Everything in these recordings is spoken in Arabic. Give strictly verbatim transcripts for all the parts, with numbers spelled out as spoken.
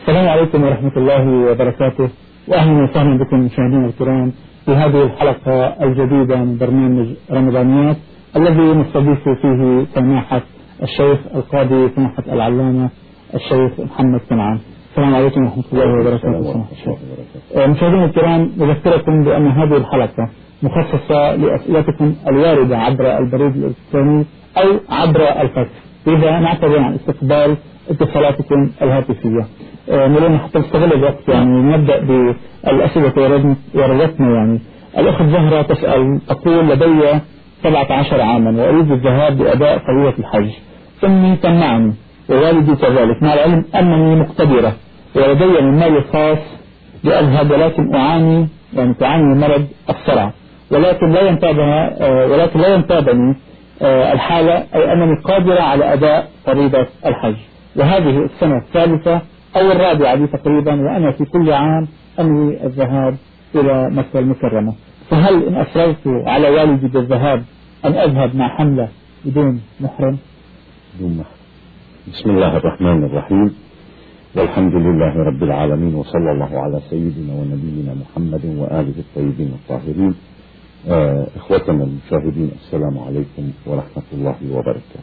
السلام عليكم ورحمة الله وبركاته، وأهلا وسهلا بكم مشاهدينا الكرام في هذه الحلقة الجديدة من برنامج رمضانيات الذي نستضيف فيه سماحة الشيخ القاضي سماحة العلامة الشيخ محمد كنعان. السلام عليكم ورحمة الله وبركاته. سماحة الشيخ. مشاهدينا الكرام، نذكركم بأن هذه الحلقة مخصصة لأسئلتكم الواردة عبر البريد الإلكتروني أو عبر الفاكس، إذا نعتذر عن استقبال اتصالاتكم الهاتفية. نريد حتى نستغل الوقت، يعني نبدأ بالأسئلة وردتنا. يعني الأخت زهرة تسأل، تقول: لدي سبعة عشر عاما وأريد الذهاب لأداء فريضة الحج، أمي تمنعني ووالدي كذلك، مع العلم أنني مقتدرة ولدي من مالي الخاص لأذهب، ولكن أعاني يعني تعاني من مرض الصرع، ولكن لا ينتابها ولكن لا ينتابني الحالة، أي أنني قادرة على أداء فريضة الحج، وهذه السنة الثالثة أو الرابعة لي تقريبا، وأنا في كل عام أنوي الذهاب إلى مكة المكرمة، فهل إن أصررت على والدي بالذهاب أن أذهب مع حملة بدون محرم؟ بدون محرم. بسم الله الرحمن الرحيم، والحمد لله رب العالمين، وصلى الله على سيدنا ونبينا محمد وآله الطيبين الطاهرين. آه إخوتنا المشاهدين، السلام عليكم ورحمة الله وبركاته.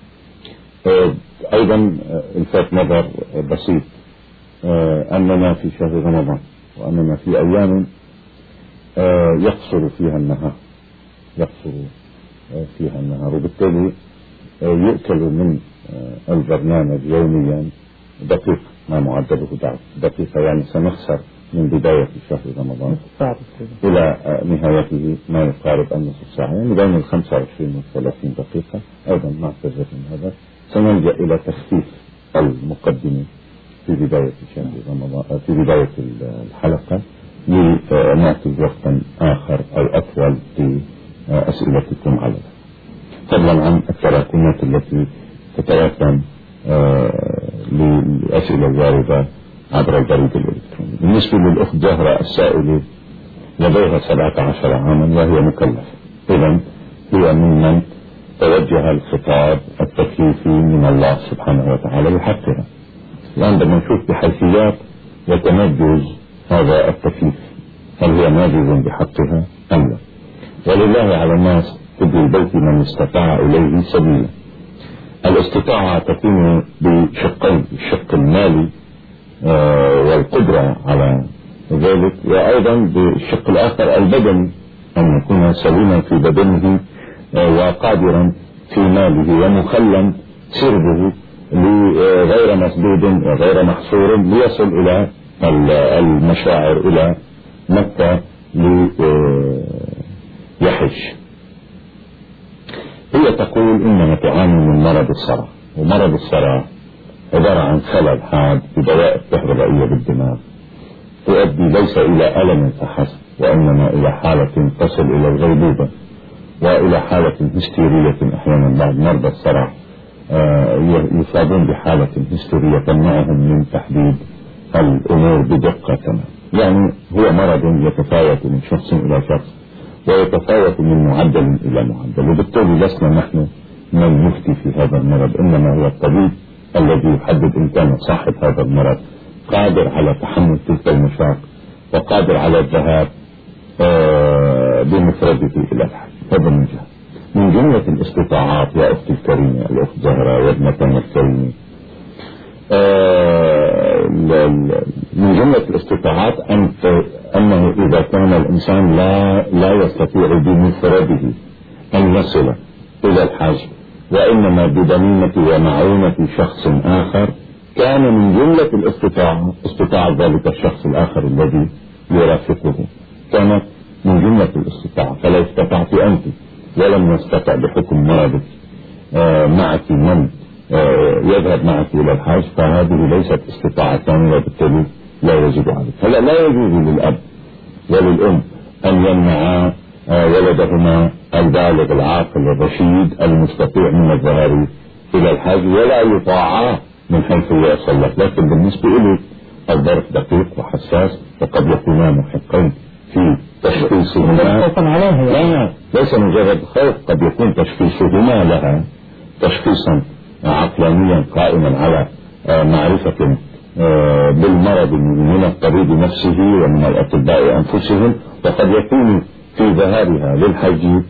آه أيضا آه الفات نظر آه بسيط، آه أننا في شهر رمضان، وأننا في أيام آه يقصر فيها النهار يقصر آه فيها النهار وبالتالي آه يؤكل من آه البرنامج يوميا دقيقة، ما معدله دقيقة، يعني سنخسر من بداية شهر رمضان إلى نهايته ما يقارب النصف ساعة، يعني بين ال خمسة وعشرين والثلاثين دقيقة. أيضا مع تجربة هذا سنلجأ إلى تخفيف المقدمة في بداية شهر رمضان، في بداية الحلقة، لنأخذ وقتا آخر أو أطول في أسئلتكم على فضلا عن التراكمات التي تتراكم للأسئلة الواردة عبر البريد الإلكتروني. بالنسبة للأخت زهرة السائلة، لديها سبعة عشر عاما وهي مكلفة، إذن هي ممن توجه الخطاب التكليفي من الله سبحانه وتعالى لحقها. الآن بدنا نشوف بحيثيات وتمجز هذا التكليف، هل هي ناجز بحقها أم لا؟ ولله على الناس حج البيت من استطاع إليه سبيلا. الاستطاعة تكون بشقين: الشق المالي آه والقدرة على ذلك، وأيضا بالشق الآخر البدني، أن يكون سليما في بدنه آه وقادرا في ماله ومخلا سربه غير مسدود وغير محصور ليصل إلى المشاعر إلى مكة ليحج. هي تقول إنها تعاني من مرض الصرع، ومرض الصرع عبارة عن خلل حاد في دوائر كهربائية بالدماغ تؤدي ليس إلى ألم فحسب، وإنما إلى حالة تصل إلى الغيبوبة وإلى حالة هستيرية. أحيانا بعض مرضى الصرع يصابون بحالة هستيرية تمنعهم من تحديد الأمور بدقة تمام. يعني هو مرض يتفاوت من شخص إلى شخص ويتفاوت من معدل إلى معدل، وبالتالي لسنا نحن من نفتي في هذا المرض، إنما هو الطبيب الذي يحدد إن كان صاحب هذا المرض قادر على تحمل تلك المشاق وقادر على الذهاب بمفرده إلى الحج. هذا من جهة. من جملة الاستطاعات يا أختي الكريمة الأخت زهرة وابنتنا الكريمة، من جملة الاستطاعات أن أنه إذا كان الإنسان لا لا يستطيع بمفرده أن يصل إلى الحج، وإنما بضميمة ومعونة شخص آخر، كان من جملة الاستطاعة استطاعة ذلك الشخص الآخر الذي يرافقه، كانت من جملة الاستطاعة. فلو استطعت أنت ولم يستطع بحكم مرضك معك من يذهب معك إلى الحج، فهذه ليست استطاعة ثانية، وبالتالي لا يجب عليك. هلا لا يجوز للأب وللأم أن يمنعا ولدهما البالغ العاقل الرشيد المستطيع من الذهاب إلى الحج، ولا يطاعا من حيث يصل، لكن بالنسبة إليه الظرف دقيق وحساس، وقد يكونا محقين في تشخيصهما. لا ليس مجرد خوف، قد يكون تشخيصهما لها تشخيصا عقلانيا قائما على معرفة بالمرض من الطبيب نفسه ومن الأطباء أنفسهم، وقد يكون في ذهابها للحج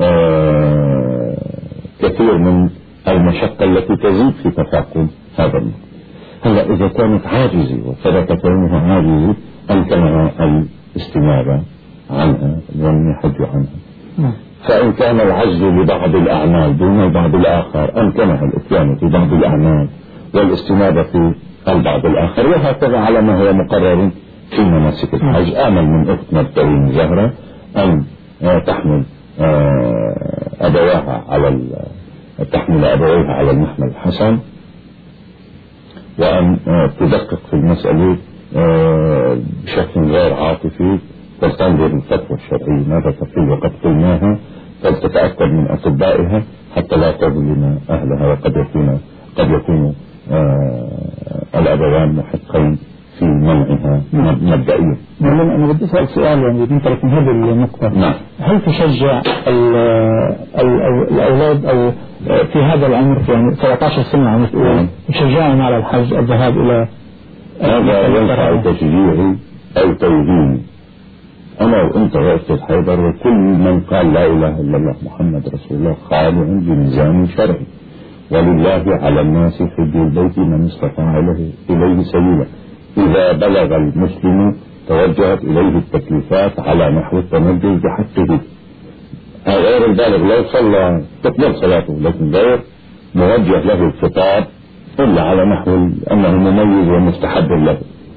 كثير من المشقة التي تزيد في تفاقم هذا المرض. هلا إذا كانت عاجزة وثبت كونها عاجزة أمكنها الاستنابة عنها ومن يحج عنها. فإن كان العجز لبعض الأعمال دون البعض الآخر أمكنها الإتيان في بعض الأعمال والاستنابة في البعض الآخر، وهكذا على ما هو مقرر في مناسك الحج. آمل من أختنا الكريمة زهرة أن تحمل أبواها على تحمل أبويها على المحمل الحسن، وأن تدقق في المسألة بشكل غير عاطفي، فلتنظر الفتوى الشرعية ماذا تقول وقد قلناها، فلتتأكد من أطبائها حتى لا تظلم أهلها، وقد يكون قد يكون الأبوان محقين في منعها مبدئيا. أنا بدي أسأل سؤال يعني بنطلق من هذه النقطة. نعم. هل تشجع الأولاد أو في هذا العمر يعني سبعة عشر سنة عم تقول تشجعهم على الحج الذهاب إلى هذا ينفع تشجيعي أو توجيهي؟ أنا وأنت وقت الحيدر وكل من قال لا إله إلا الله محمد رسول الله خاضع بميزان شرعي، ولله على الناس حج البيت من استطاع إليه سبيلا. إذا بلغ المسلم توجهت إليه التكليفات على نحو التنجز بحقه. غير البالغ لو صلى تقبل صلاته، لكن غير موجه له الخطاب إلا على نحو أنه مميز ومستحب له.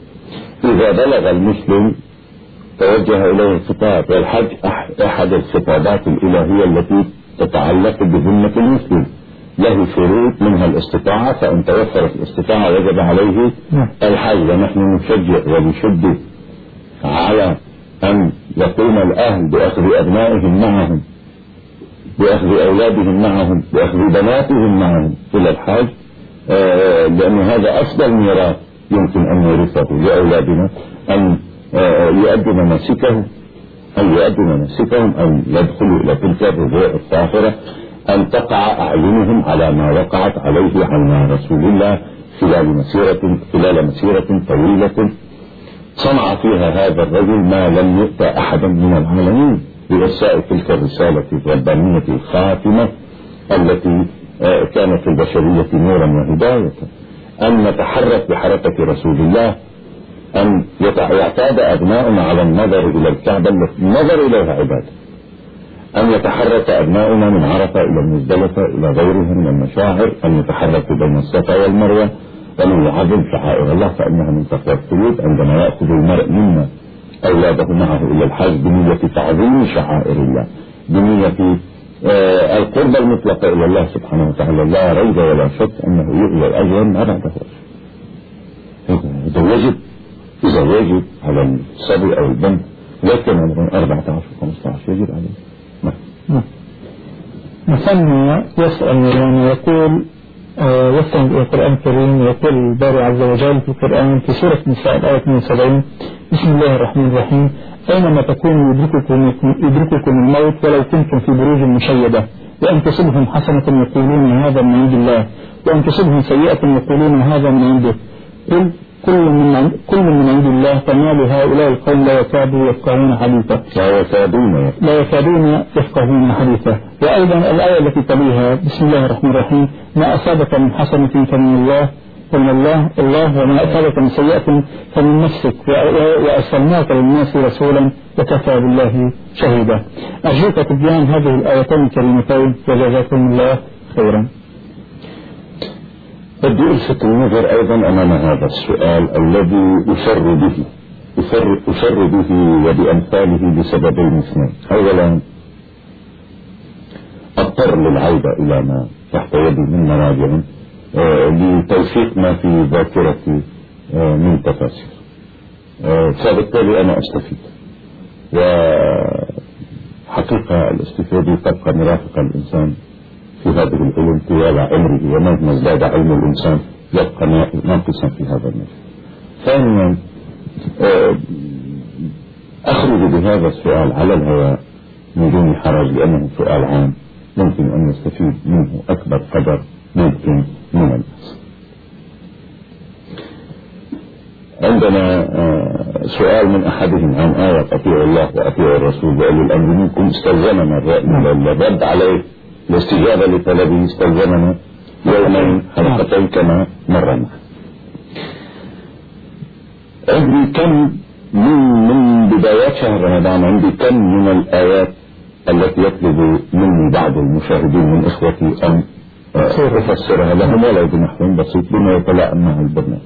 إذا بلغ المسلم توجه إليه الخطاب، والحج أحد الخطابات الإلهية التي تتعلق بذمة المسلم، له شروط منها الاستطاعة، فإن توفرت الاستطاعة وجب عليه الحج. ونحن نشجع ونشد على أن يقوم الأهل بأخذ أبنائهم معهم، بأخذ أولادهم معهم، بأخذ بناتهم معهم إلى الحج، آه لأن هذا أفضل ميراث يمكن أن نورثه لأولادنا، أن آه يؤدوا مناسكهم، أن يؤدوا مناسكهم، أن يدخلوا إلى تلك الربوع الطاهرة، أن تقع أعينهم على ما وقعت عليه عن رسول الله خلال مسيرة خلال مسيرة طويلة صنع فيها هذا الرجل ما لم يؤتى أحدا من العالمين بإرساء تلك الرسالة الربانية الخاتمة التي كانت البشرية نورا وهداية. أن نتحرك بحركة رسول الله، أن يعتاد أبناؤنا على النظر إلى الكعبة النظر إليها عبادة، أن يتحرك أبناؤنا من عرفة إلى المزدلفة إلى غيرها من المشاعر، أن يتحرك بين الصفا والمروة، ومن يعظم شعائر الله فإنها من تقوى القلوب. عندما يأخذ المرء منا أولاده معه إلى الحج بنية تعظيم شعائر الله، بنية آه القرب المطلقة إلى الله سبحانه وتعالى، لا ريب ولا شك أنه يؤذى الأجر ما بعده. هذا واجب، إذا واجب على الصبي أو البنت لكن عمرهم أربعة عشر وخمسة عشر يجب عليه. مثلا يسأل يعني يقول آه يستند إلى القرآن الكريم، يقول الباري عز وجل في القرآن في سورة النساء الآية اثنين وسبعين: بسم الله الرحمن الرحيم: أينما تكونوا يدرككم, يدرككم الموت ولو كنتم في بروج مشيدة، وأن تصبهم حسنة يقولون هذا من عند الله، وأن تصبهم سيئة يقولون هذا من عنده، قل كل من عند كل من عند الله، فما لهؤلاء القوم لا يكادوا يفقهون حديثا لا يكادون لا يكادون يفقهون حديثا. وأيضا الآية التي تليها: بسم الله الرحمن الرحيم: ما أصابك من حسنة فمن الله فمن الله الله وما أصابك من سيئة فمن نفسك، وأرسلناك للناس رسولا وكفى بالله شهيدا. أرجوك تبيان هذه الآيتين الكريمتين وجزاكم الله خيرا. بدي ألفت النظر أيضا أمام هذا السؤال الذي أسر به أسر, أسر به وبأمثاله بسببين اثنين. أولا اضطر للعودة إلى ما تحت يدي من مراجع آه لتوثيق ما في ذاكرتي آه من تفاسير، آه فبالتالي أنا أستفيد، وحقيقة الاستفادة تبقى مرافقة الإنسان في هذه العلوم طوال عمره، ومهما ازداد علم الإنسان يبقى ناقصا في هذا المجال. ثانيا أخرج بهذا السؤال على الهواء من دون حرج، لأنه سؤال عام ممكن أن نستفيد منه أكبر قدر ممكن من الناس. عندنا سؤال من أحدهم عن آية أطيعوا الله وأطيعوا الرسول وأولي الأمر منكم، استلزمنا الرد عليه الاستجابة لطلبه، استلزمنا يومين حلقتين كما مر معه. عندي كم من من بدايات شهر رمضان عندي كم من الآيات التي يطلب مني بعض المشاهدين من إخوتي أن أفسرها لهم ولو بنحو بسيط بما يتلائم مع البرنامج.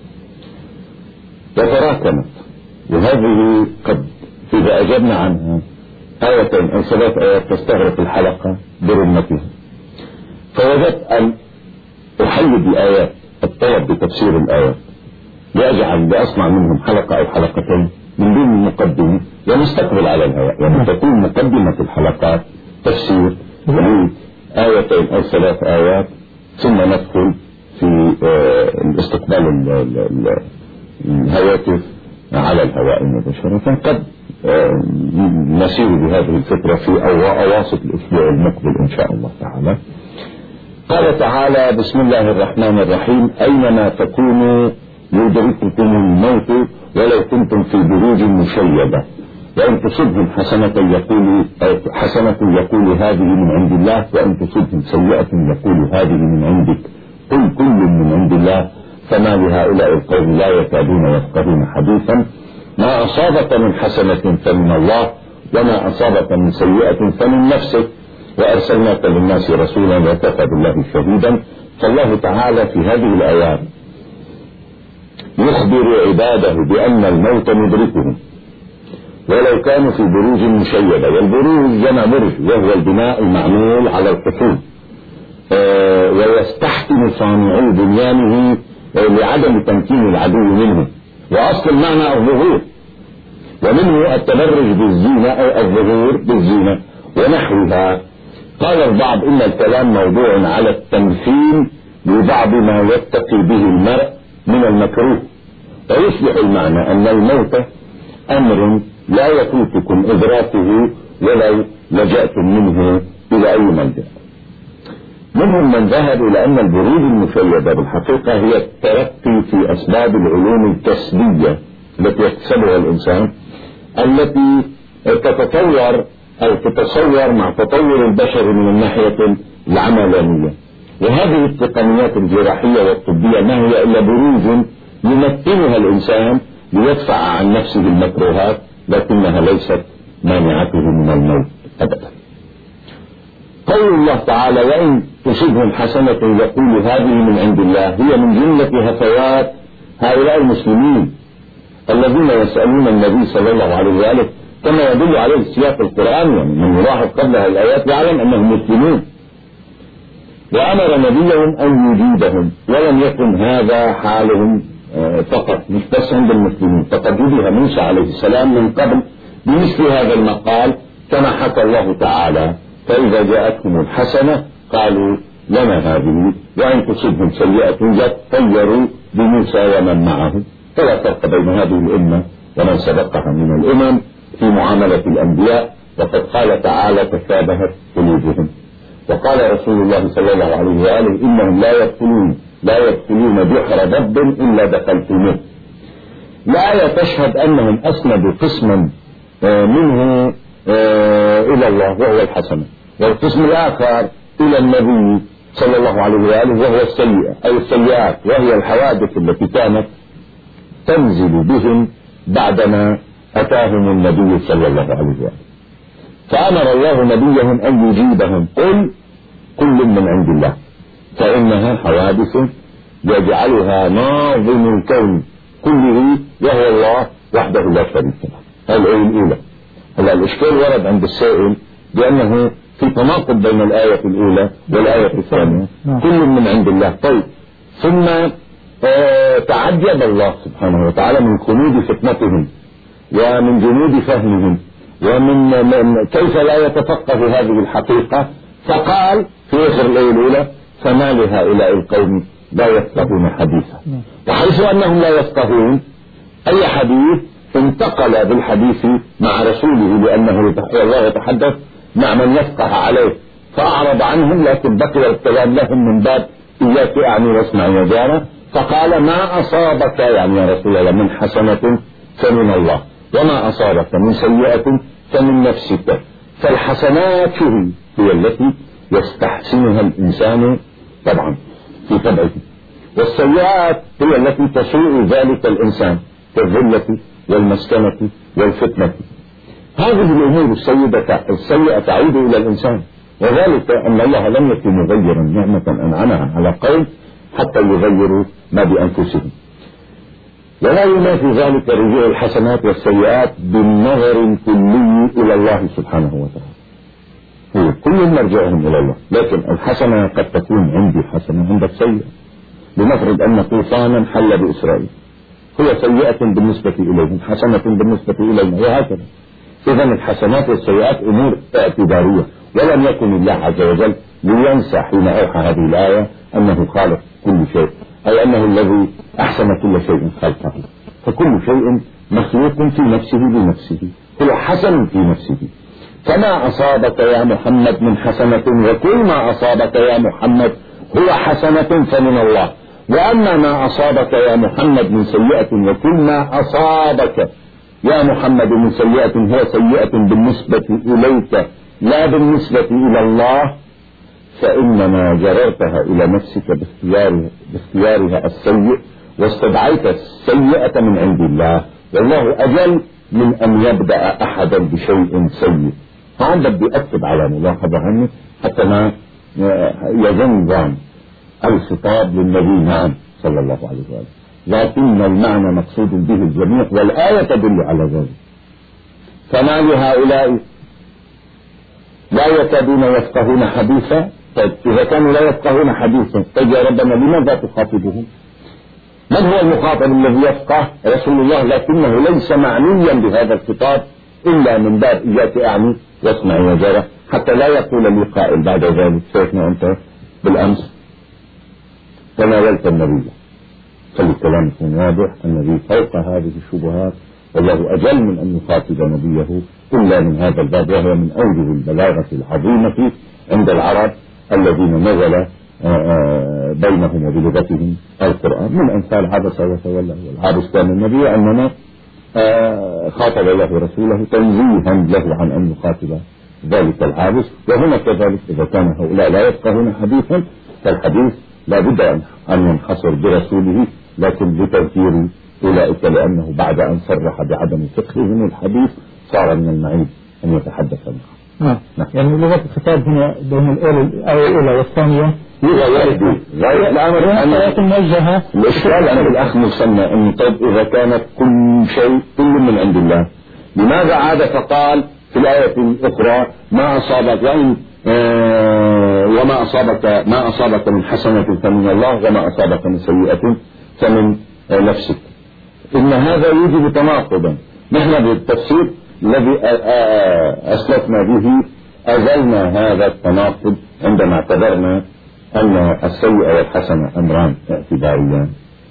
وتراكمت، وهذه قد إذا أجبنا عنها آيتين أو ثلاث آيات تستغرق الحلقة برمتها، فوجدت أن أحيد الآيات الطلب بتفسير الآيات يجعل بأصنع منهم حلقة أو حلقتين من دون مقدمة ونستقبل على الهواء، يعني تكون مقدمة الحلقات تفسير آيتين أو ثلاث آيات ثم ندخل في الاستقبال الهواتف على الهواء مباشرة. قد نسير بهذه الفكرة في أواسط الأسبوع المقبل إن شاء الله تعالى. قال تعالى: بسم الله الرحمن الرحيم: أينما تكونوا يدرككم الموت ولو كنتم في بروج مشيدة وإن تصبهم حسنة يقول حسنة يقول هذه من عند الله وإن تصبهم سيئة يقول هذه من عندك قل كل من عند الله فما لهؤلاء القوم لا يكادون يفقهون حديثا ما أصابك من حسنة فمن الله وما أصابك من سيئة فمن نفسك وأرسلناك للناس رسولا وكفى بالله شهيدا. فالله تعالى في هذه الآيات يخبر عباده بأن الموت مدركهم ولو كانوا في بروج مشيدة، والبروج جمع برج وهو البناء المعمول على الحصول، آه ويستحكم صانعو بنيانه لعدم تمكين العدو منه، وأصل المعنى الظهور، ومنه التبرج بالزينة أو الظهور بالزينة ونحوها. قال البعض إن الكلام موضوع على التمثيل لبعض ما يتقي به المرء من المكروه، ويصبح المعنى أن الموت أمر لا يفوتكم إدراكه ولو لجأتم منه إلى أي ملجأ. منهم من ذهب إلى أن البروج المشيدة بالحقيقة هي الترقي في أسباب العلوم الكسبية التي يكتسبها الإنسان، التي تتطور أو تتصور مع تطور البشر من الناحية العملانية، وهذه التقنيات الجراحية والطبية ما هي إلا بروج يمكنها الإنسان ليدفع عن نفسه المكروهات، لكنها ليست مانعته من الموت أبدا. قول الله تعالى: وإن تصبهم حسنة يقول هذه من عند الله، هي من جملة هفوات هؤلاء المسلمين الذين يسألون النبي صلى الله عليه وآله، كما يدل عليه السياق القرآني، يعني من يلاحظ قبلها الآيات يعلم أنهم مسلمون، وأمر نبيهم أن يجيبهم، ولم يكن هذا حالهم فقط مش بس عند المسلمين، فقد جبه موسى عليه السلام من قبل بمثل هذا المقال كما حكى الله تعالى: فإذا جاءتهم الحسنة قالوا لنا هذه وإن تصبهم سيئة يطيروا بموسى ومن معه. فلا فرق بين هذه الأمة ومن سبقها من الأمم في معاملة الأنبياء، وقد قال تعالى: تشابهت قلوبهم. وقال رسول الله صلى الله عليه وآله: إنهم لا يدخلون لا يدخلون بحر ضب إلا دخلتموه. الآية تشهد أنهم أسندوا قسما منه إلى الله وهو الحسنة، والقسم الآخر إلى النبي صلى الله عليه وآله وهو السيئة أو السيئات، وهي الحوادث التي كانت تنزل بهم بعدما أتاهم النبي صلى الله عليه وآله. فأمر الله نبيهم أن يجيبهم: قل كل من عند الله، فإنها حوادث يجعلها ناظم الكون كله وهو الله وحده لا شريك له. هذه الأولى. هلا الإشكال ورد عند السائل بأنه في تناقض بين الآية الأولى والآية الثانية، كل من عند الله. طيب، ثم آه تعجب الله سبحانه وتعالى من خلود فتنتهم ومن جنود فهمهم ومن من كيف لا يتفقه هذه الحقيقة، فقال في آخر الآية الأولى: فما لهؤلاء القوم لا يفقهون حديثا. وحيث أنهم لا يفقهون أي حديث انتقل بالحديث مع رسوله، لأنه الله يتحدث مع من يفقه عليه، فأعرض عنهم، لكن بقي الكلام لهم من باب إياك أعني واسمع يا جارة. فقال ما أصابك يعني يا رسول الله من حسنة فمن الله، وما أصابك من سيئة فمن نفسك. فالحسنات هي التي يستحسنها الإنسان طبعا في طبعه، والسيئات هي التي تسوء ذلك الإنسان كالذلة والمسكنة والفتنة. هذه الأمور السيئة تعود إلى الإنسان، وذلك أن الله لم يكن مغيرا نعمة أنعمها على قوم حتى يغيروا ما بأنفسهم. ولا ينافي ذلك رجوع الحسنات والسيئات بالنظر الكلي إلى الله سبحانه وتعالى، هو كل مرجعهم إلى الله. لكن الحسنة قد تكون عندي حسنة عندك سيئة. لنفرض أن طوفانا حل بإسرائيل، هو سيئة بالنسبة إليهم حسنة بالنسبة إلينا، وهكذا. إذا الحسنات والسيئات أمور اعتبارية، ولم يكن الله عز وجل لينسى حين أوحى هذه الآية أنه خالق كل شيء، أي أنه الذي أحسن كل شيء خلقه، فكل شيء مخلوق في نفسه بنفسه، هو حسن في نفسه. فما أصابك يا محمد من حسنة، وكل ما أصابك يا محمد هو حسنة فمن الله، وأما ما أصابك يا محمد من سيئة، وكل ما أصابك يا محمد من سيئة هو سيئة بالنسبة إليك لا بالنسبة إلى الله، فإنما جررتها إلى نفسك باختيار باختيارها السيء، واستدعيت السيئة من عند الله، والله أجل من أن يبدأ أحدا بشيء سيء. فعندك بيأكد على ملاحظة عنه حتى ما يظن ظان الخطاب للنبي نعم صلى الله عليه وسلم، لكن المعنى مقصود به الجميع، والآية تدل على ذلك. فما لهؤلاء لا يكادون يفقهون حديثا. طيب إذا كانوا لا يفقهون حديثا، طيب يا ربنا لماذا تخاطبهم؟ من هو المخاطب الذي يفقه؟ رسول الله، لكنه ليس معنيا بهذا الخطاب إلا من باب إياك أعني واسمع وجرى، حتى لا يقول لي قائل بعد ذلك شيخنا أنت بالأمس تناولت النبي. فالكلام يكون واضح، النبي فوق هذه الشبهات، والله أجل من أن يخاطب نبيه إلا من هذا الباب، وهو من أوجه البلاغة العظيمة عند العرب الذين نزل بينهم وبلغتهم القرآن، من أمثال عبس وتولى. والعبس كان النبي، أننا خاطب له رسوله تنزيها له عن أن يخاطب ذلك العابس. وهنا كذلك إذا كان هؤلاء لا يفقهون حديثا، فالحديث لا بد أن ينحصر برسوله، لكن بتذكير أولئك، لأنه بعد أن صرح بعدم فقههم الحديث صار من المعيب أن يتحدث معه. نعم. نعم. يعني لغة الخطاب هنا بين الآية الأولى والثانية غير غير الأمر أن موجهة. الإشكال عند الأخ مسمى أن طيب إذا كانت كل شيء كل من عند الله، لماذا عاد فقال في الآية الأخرى ما أصابك يعني آه وما أصابك ما أصابك من حسنة فمن الله، وما أصابك من سيئة فمن آه نفسك. إن هذا يوجب تناقضا. نحن بالتفسير الذي أسلفنا به أزلنا هذا التناقض عندما اعتبرنا أن السيئة والحسنة أمران اعتباريان.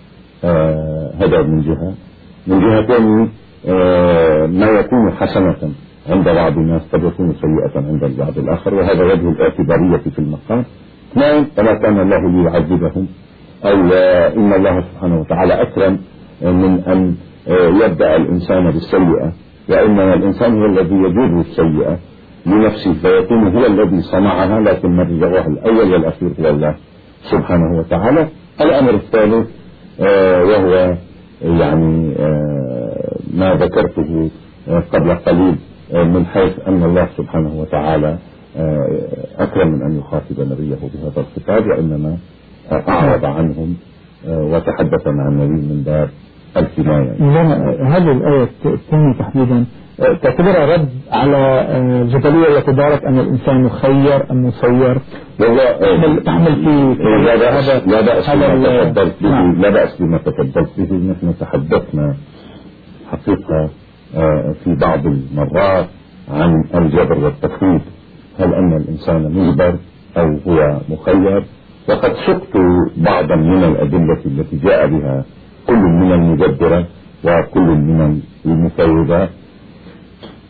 آه هذا من جهة. من جهة ثانية آه ما يكون حسنة عند بعض الناس قد يكون سيئة عند البعض الآخر، وهذا وجه الاعتبارية في المقام. اثنين، فما كان الله ليعذبهم، أو إن الله سبحانه وتعالى أكرم من أن يبدأ الإنسان بالسيئة، وإنما الإنسان هو الذي يجر السيئة لنفسه فيكون هو الذي صنعها، لكن مرجعها الأول والأخير هو الله سبحانه وتعالى. الأمر الثالث آه وهو يعني آه ما ذكرته آه قبل قليل آه من حيث أن الله سبحانه وتعالى آه أكرم من أن يخاطب نبيه بهذا الخطاب، وإنما آه أعرض عنهم آه وتحدث مع النبي من باب الكناية. هذه الآية الثانية تحديدا تعتبرها رد على الجدلية التي دارت أن الإنسان مخير أم مسير. تحمل في لا بأس لا بأس بما تفضلت به لا بأس بما تفضلت به. نحن تحدثنا حقيقة في بعض المرات عن الجبر والتفويض، هل أن الإنسان مجبر أو هو مخير، وقد سقت بعضا من الأدلة التي جاء بها كل من المجبرة وكل من المفوضة.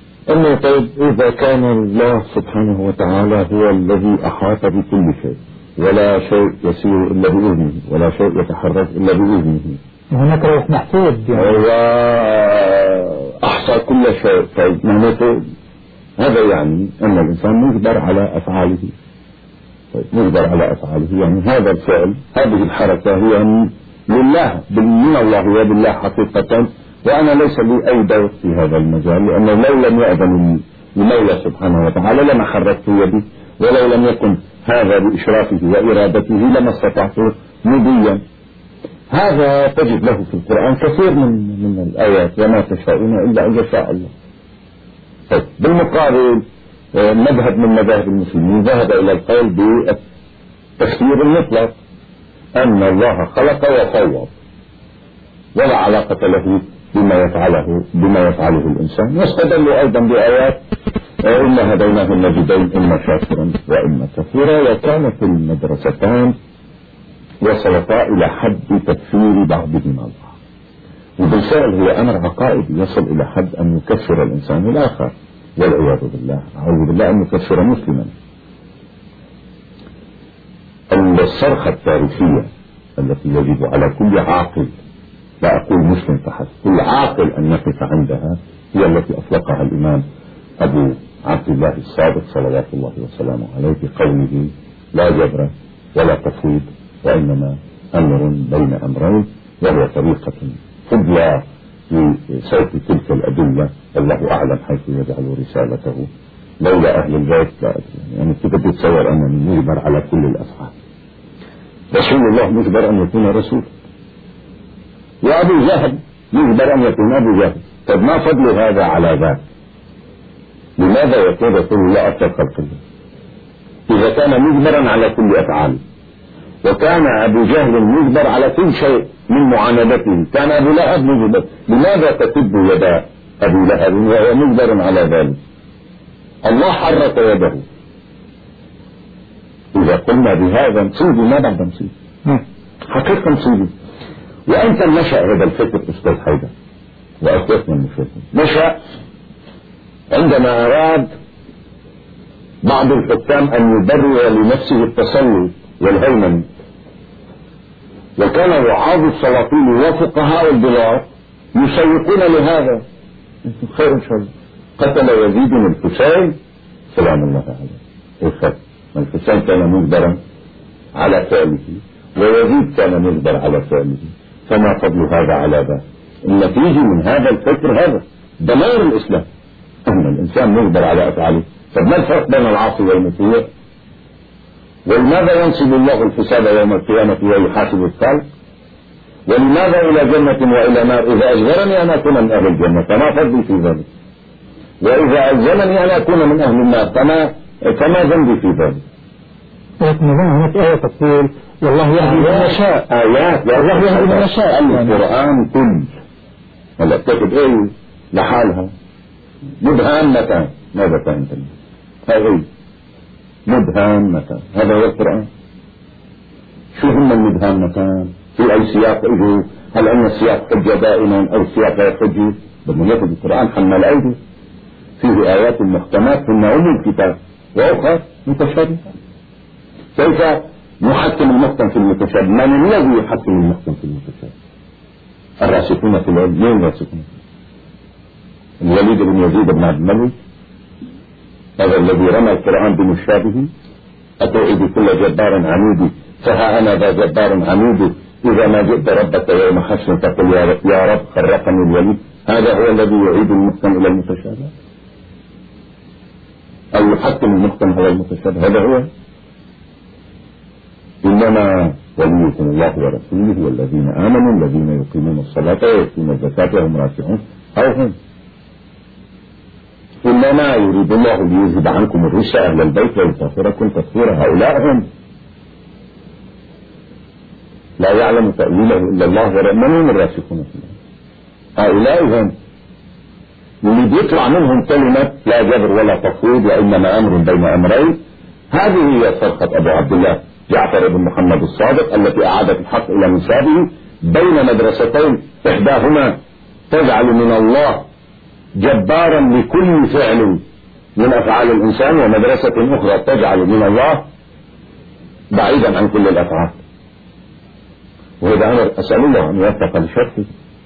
أنه طيب إذا كان الله سبحانه وتعالى هو الذي أحاط بكل شيء، ولا شيء يسير إلا بإذنه، ولا شيء يتحرك إلا بإذنه. هناك روح محفوظ يعني. وأحصى كل شيء. طيب معناته هذا يعني أن الإنسان مجبر على أفعاله. طيب مجبر على أفعاله يعني هذا الفعل، هذه الحركة هي لله، من الله وبالله حقيقة، وأنا ليس لي أي دور في هذا المجال، لأنه لو لم يأذن المولى سبحانه وتعالى لما حركت يدي، ولو لم يكن هذا بإشرافه وإرادته لما استطعت مضيا. هذا تجد له في القرآن كثير من من الآيات، وما تشاءون إلا أن يشاء الله. طيب بالمقابل مذهب من مذاهب المسلمين ذهب إلى القول بالتخيير المطلق، أن الله خلق وصور ولا علاقة له بما يفعله بما يفعله الإنسان. واستدلوا أيضا بآيات إنا هديناه النجدين إما شاكرا وإما كفورا، وكانت المدرستان وصلتا إلى حد تكفير بعضهما البعض، وبالفعل هو أمر عقائدي يصل إلى حد أن يكفر الإنسان الآخر والعياذ بالله. أعوذ بالله أن يكفر مسلما. الصرخة التاريخية التي يجب على كل عاقل، لا أقول مسلم فحسب، كل عاقل أن يقف عندها، هي التي أطلقها الإمام أبو عبد الله الصادق صلوات الله وسلامه عليه بقوله لا جبر ولا تفويض، وإنما أمر بين أمرين، وهو طريقة فضلى لصوت تلك الأدلة، الله أعلم حيث يجعل رسالته. لولا أهل البيت لا أدري، يعني كيف تتصور أنني مجبر على كل الأفعال. رسول الله مجبر أن يكون رسول، وأبو جهل مجبر أن يكون أبو جهل. طب ما فضل هذا على ذاك؟ لماذا يكون رسول الله أفضل خلق الله إذا كان مجبرا على كل أفعاله، وكان أبو جهل مجبر على كل شيء من معاندته، كان أبو لهب مجبر، لماذا تكب يدا أبو لهب وهو مجبر على ذلك؟ الله حرك يده. إذا قلنا بهذا نصيبي ما بعد نصيب، حقيقة نصيبي. وأنت نشأ هذا الفكر أستاذ حيدر وأخواتنا المشاهدين، نشأ عندما أراد بعض الحكام أن يبرر لنفسه التسلط والهيمنة، وكان وعاظ السلاطين وفقهاء البلاد يسوقون لهذا. خير شر قتل يزيد الحسين سلام الله عليه. الخير الحسين كان مجبرا على فعله، ويزيد كان مجبر على فعله، فما فضل هذا على ذا؟ النتيجة من هذا الفكر هذا دمار الإسلام، أن الإنسان مجبر على أفعاله. فما الفرق بين العاصي والمطيع؟ ولماذا ينصب الله الحساب يوم القيامة ويحاسب الخلق؟ ولماذا إلى جنة وإلى نار؟ إذا أجبرني أن أكون من أهل الجنة فما فضلي في ذلك، وإذا ألزمني أن أكون من أهل النار فما فما ذنبي في ذلك؟ لكن هناك آية تقول والله يهدي من يشاء. آيات والله يهدي من يشاء. القرآن كل هلا تجد إيه لحالها مدهامة. ماذا فهمت؟ هذه مدهامة، هذا هو القرآن. شو هم المدهامتان؟ في أي سياق إجوا؟ هل أن السياق حجة دائما أو السياق غير حجة؟ بدنا ناخذ القرآن حمل الأيدي، فيه آيات محكمات هن أم الكتاب وأخرى متشابهة. كيف نحكم المحكم في المتشابه؟ من الذي يحكم المحكم في المتشابه؟ الراسخون في العلم. مين الراسخون؟ الوليد بن يزيد بن عبد الملك هذا الذي رمى القرآن بمشابه، أتوعد كل جبار عنيد فها أنا ذا جبار عنيد، إذا ما جئت ربك يوم حشر تقول يا رب, يا رب خرقني الوليد. هذا هو الذي يعيد المحكم إلى المتشابه أو يحكم المحكم على المتشابه. هذا هو. إنما وليكم الله ورسوله والذين آمنوا الذين يقيمون الصلاة ويؤتون الزكاة وهم راكعون. أو هم إنما يريد الله ليذهب عنكم الرجس أهل البيت ويطهركم تطهيرا. هؤلاء هم لا يعلم تأويله إلا الله ومن الراسخون في الله. هؤلاء هم اللي بيطلع منهم كلمة لا جبر ولا تفويض وإنما أمر بين أمرين. هذه هي صرخة أبو عبد الله جعفر بن محمد الصادق التي أعادت الحق إلى نسابه بين مدرستين، إحداهما تجعل من الله جبارا لكل فعل من أفعال الإنسان، ومدرسة أخرى تجعل من الله بعيدا عن كل الأفعال. وهذا أمر أسأل الله أن يوفق لشرطه.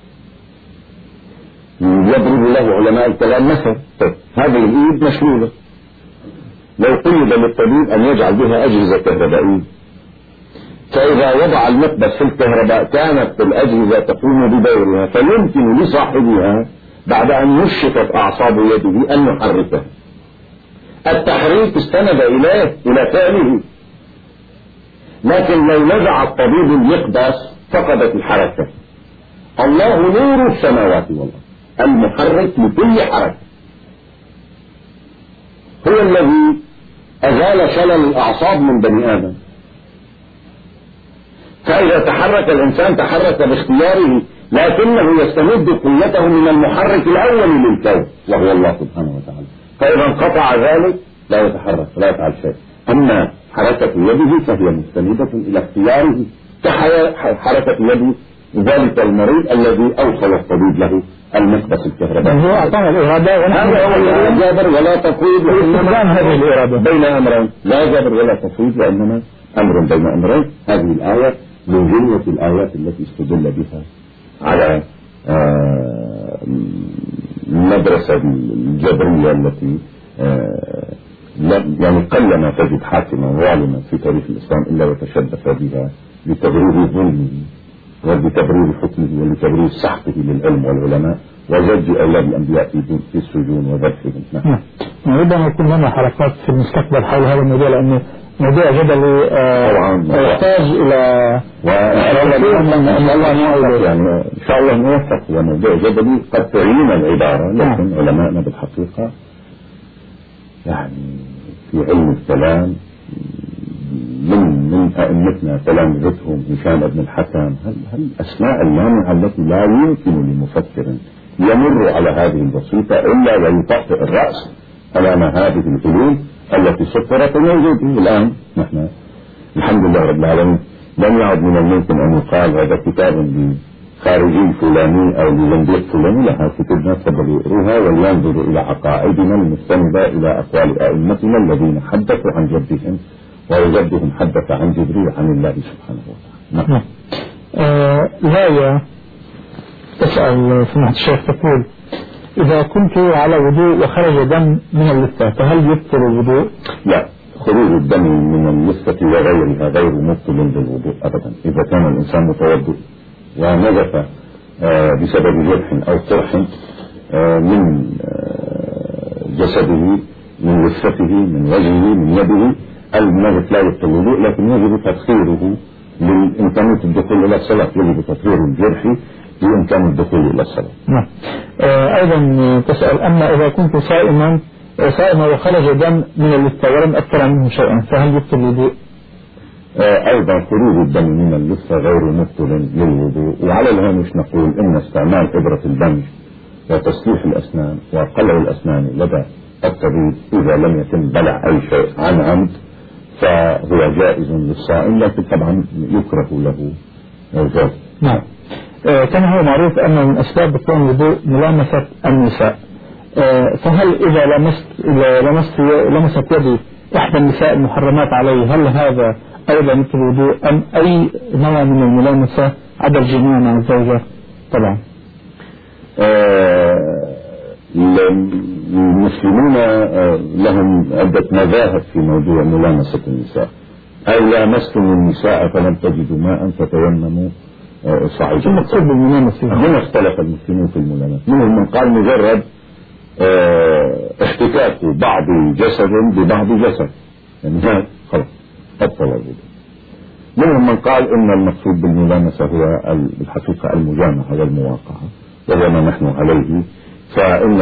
يضرب له علماء الكلام مثل، هذه الإيد مشلولة، لو طلب للطبيب أن يجعل بها أجهزة كهربائية، فإذا وضع المقبس في الكهرباء كانت الأجهزة تقوم بدورها، فيمكن لصاحبها بعد أن نشطت أعصاب يده أن يحركها. التحريك استند إليه إلى فعله، لكن لو نزع الطبيب المقبس فقدت الحركة. الله نور السماوات والأرض المحرك لكل حركة، هو الذي أزال شلل الأعصاب من بني آدم. فإذا تحرك الإنسان تحرك باختياره، لكنه يستمد قوته من المحرك الأول للكون وهو الله سبحانه وتعالى. فإذا انقطع ذلك لا يتحرك لا يفعل شيء. أما حركة يده فهي مستندة إلى اختياره، كحركة يد ذلك المريض الذي أوصل الطبيب له المقبس الكهربائي. هو أعطانا الإرادة ونحن لا جابر ولا تفويض، هذه الإرادة بين أمرين، لا جابر ولا تفويض، وإنما أمر بين أمرين. هذه الآية من جملة الآيات التي استدل بها على المدرسة الجبرية التي يعني قلما تجد حاكما ظالما في تاريخ الإسلام إلا وتشبث بها لتبرير ظلمه ولتبرير حكمه ولتبرير سحقه للعلم والعلماء وزج أولاد الأنبياء في السجون وذبحهم. نعم. ربما يكون لنا حلقات في المستقبل حول هذا الموضوع، لأنه موضوع جدلي يحتاج إلى يعني إن شاء الله نوفق. هو موضوع جدلي قد تعين العبارة، لكن علماءنا بالحقيقة يعني في علم الكلام من من أئمتنا تلامذتهم هشام بن الحكم، هل هل الأسماء المانعة التي لا يمكن لمفكر يمر على هذه البسيطة إلا ويطأطئ الرأس أمام هذه العلوم التي سطرت موجودة الآن. نحن الحمد لله رب العالمين لم يعد من الممكن أن يقال هذا كتاب لخارجي فلاني أو لزنديق فلاني، لها كتبنا تفضلوا يقروها ولينظروا إلى عقائدنا المستندة إلى أقوال أئمتنا الذين حدثوا عن جدهم وجدهم حدث عن جبريل عن الله سبحانه وتعالى. نعم. الآية تسأل سماحة الشيخ تقول: إذا كنت على وضوء وخرج دم من اللثة فهل يبطل الوضوء؟ لا، خروج الدم من اللثة وغيرها غير مبطل للوضوء أبدا. إذا كان الإنسان متوضئ ونزف بسبب جرح أو قرح من جسده من لثته من وجهه من يده، النزف لا يبطل الوضوء، لكن يجب تطهيره لإمكانية الدخول إلى الصلاة. يجب تطهير الجرح بإمكان الدخول إلى الصلاة. نعم. أيضا تسأل: أما إذا كنت صائما صائما وخرج دم من اللثة ولم أكثر منه شيئا فهل يبطل الوضوء؟ أيضا خروج الدم من اللثة غير مبطل للوضوء. وعلى الهامش نقول إن استعمال إبرة البنج وتصليح الأسنان وقلع الأسنان لدى الطبيب إذا لم يتم بلع أي شيء عن عمد فهو جائز للصائم، لكن طبعا يكره له ذلك. نعم. آه كان هو معروف أن من أسباب بطلان الوضوء ملامسة النساء، آه فهل إذا لمست إذا لمست لمست يدي إحدى النساء المحرمات عليه هل هذا أيضا مثل الوضوء أم أي نوع من الملامسة عدا الجماع مع الزوجة؟ طبعا آه المسلمون لهم عدة مذاهب في موضوع ملامسة النساء. أو لامستم النساء فلم تجدوا ماء فتيمموا صعيدا. المقصود بالملامسة هنا اختلف المسلمون في الملامسة. منهم من قال مجرد احتكاك بعض جسد ببعض جسد، يعني هذا خلاص أبطل الوضوء. منهم من قال إن المقصود بالملامسة هو الحقيقة المجامعة والمواقعة، وهو ما نحن عليه. فإن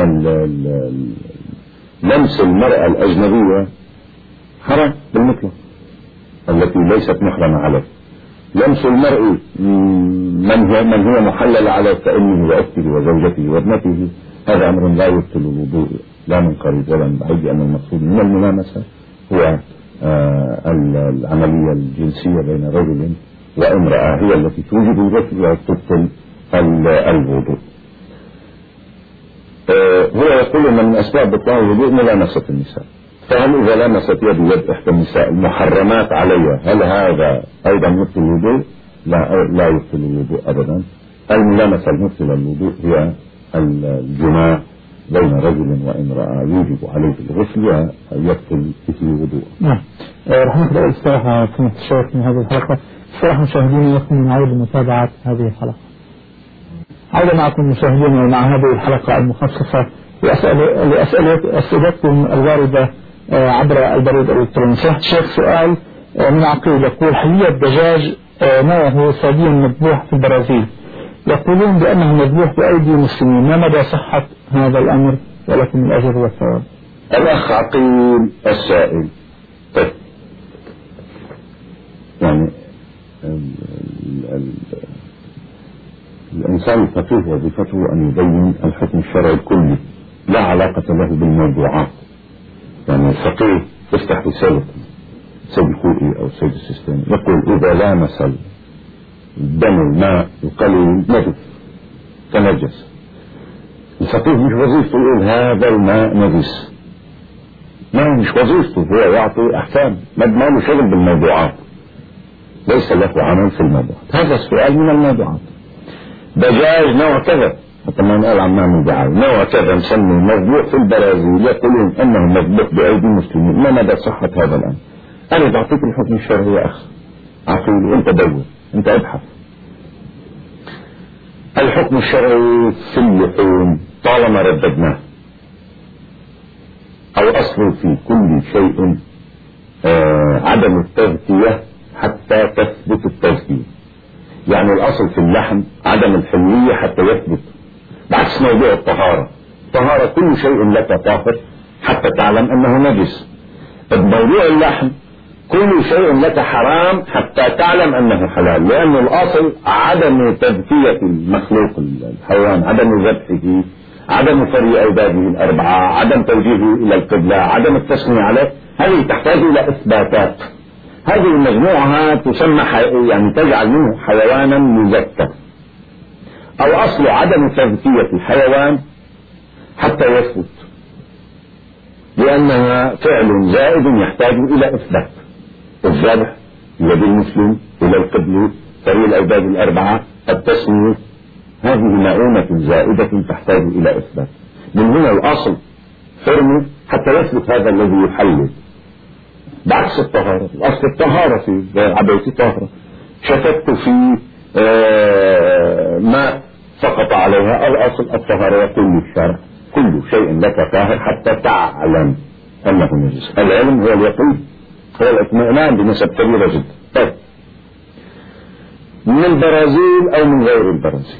لمس المرأة الأجنبية حرام بالمطلق التي ليست محرمة عليه. لمس المرء من هو من هو محلل على كأمه وأخته وزوجته وابنته هذا أمر لا يبطل الوضوء لا من قريب ولا من بعيد، لأن المقصود من الملامسة هو العملية الجنسية بين رجل وامرأة هي التي توجد الغسل وتبطل الوضوء. هو يقول أن من أسباب بطلان الوضوء ملامسة النساء، فهل إذا لمست يد يد إحدى النساء المحرمات عليها هل هذا أيضا يبطل الوضوء؟ لا لا يبطل الوضوء أبدا. الملامسة المبطلة الوضوء هي الجماع بين رجل وامرأة يوجب عليه الغسل ويبطل به وضوء. نعم. رح ناخذ الاستراحة في الشيخ من هذه الحلقة. استراحة مشاهدينا لكم نعود لمتابعة هذه الحلقة. عودة معكم مشاهدينا مع هذه الحلقة المخصصة لأسئلتكم الواردة عبر البريد الإلكتروني. شيخ سؤال من عقيل يقول: حلية دجاج نوعه صيديا مذبوح في البرازيل، يقولون بأنه مذبوح بأيدي المسلمين، ما مدى صحة هذا الأمر ولكم الأجر والثواب؟ الأخ عقيل السائل، طيب يعني ال ال الإنسان الفقيه وظيفته أن يبين الحكم الشرعي الكلي لا علاقة له بالموضوعات. يعني الفقيه يفتح رسالة سيد الخوئي أو سيد السيستاني يقول: إذا لامس الدم الماء القليل نجس تنجس. الفقيه مش وظيفته يقول هذا الماء نجس، ما مش وظيفته، هو يعطي أحكام، ما له شغل بالموضوعات، ليس له عمل في الموضوعات. هذا السؤال من الموضوعات. دجاج نوع كذا، حتى ما نقال عن نعمل دعاية، نوع كذا مسمي مذبوح في البرازيل، يقولون أنه مذبوح بأيدي المسلمين، ما مدى صحة هذا الأمر؟ أنا بعطيك الحكم الشرعي يا أخ عقيل، وأنت دور، أنت ابحث. الحكم الشرعي في اللحوم طالما رددناه أو أصل في كل شيء آه عدم التزكية حتى تثبت التزكية. يعني الأصل في اللحم عدم الحلية حتى يثبت، بعكس موضوع الطهارة. الطهارة كل شيء لك طاهر حتى تعلم أنه نجس. موضوع اللحم كل شيء لك حرام حتى تعلم أنه حلال، لأن الأصل عدم تزكية المخلوق الحيوان، عدم ذبحه، عدم فري أوباده الأربعة، عدم توجيهه إلى القبلة، عدم التسمية عليه. هذه تحتاج إلى إثباتات. هذه المجموعة تسمى حي... يعني تجعل منه حيوانا مزكى. الأصل عدم تزكية الحيوان حتى يثبت، لأنها فعل زائد يحتاج إلى إثبات. الذبح يد المسلم إلى القبل، فري الأوباد الأربعة، التسمية، هذه مؤونة زائدة تحتاج إلى إثبات. من هنا الأصل حرمه حتى يثبت هذا الذي يحلل، بعكس الطهارة. الأصل الطهارة في عبيتي طهرة، شككت في آه ما سقط عليها، الأصل الطهارة. يقول الشرع كل شيء لك طاهر حتى تعلم أنه نجس. العلم هو اليقين، هو الاطمئنان بنسب كبيرة جدا. طيب، من البرازيل أو من غير البرازيل،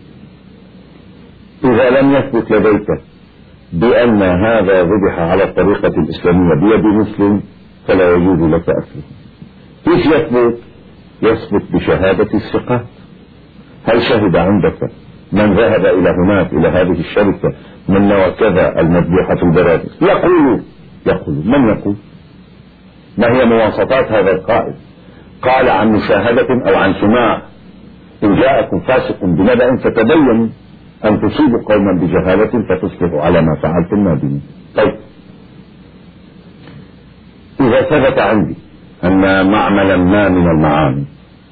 إذا لم يثبت لديك بأن هذا ذبح على الطريقة الإسلامية بيد مسلم فلا يجوز لك أكله. كيف يثبت؟ يثبت بشهادة الثقات. هل شهد عندك من ذهب إلى هناك إلى هذه الشركة من نوع كذا المذبوحة في البرازيل؟ يقول يقول من يقول؟ ما هي مواصفات هذا القائد؟ قال عن مشاهدة أو عن سماع. إن جاءكم فاسق بنبأ فتبينوا أن تصيبوا قوما بجهالة فتصبحوا على ما فعلتم نادمين. طيب، إذا ثبت عندي أن معملا ما من المعامل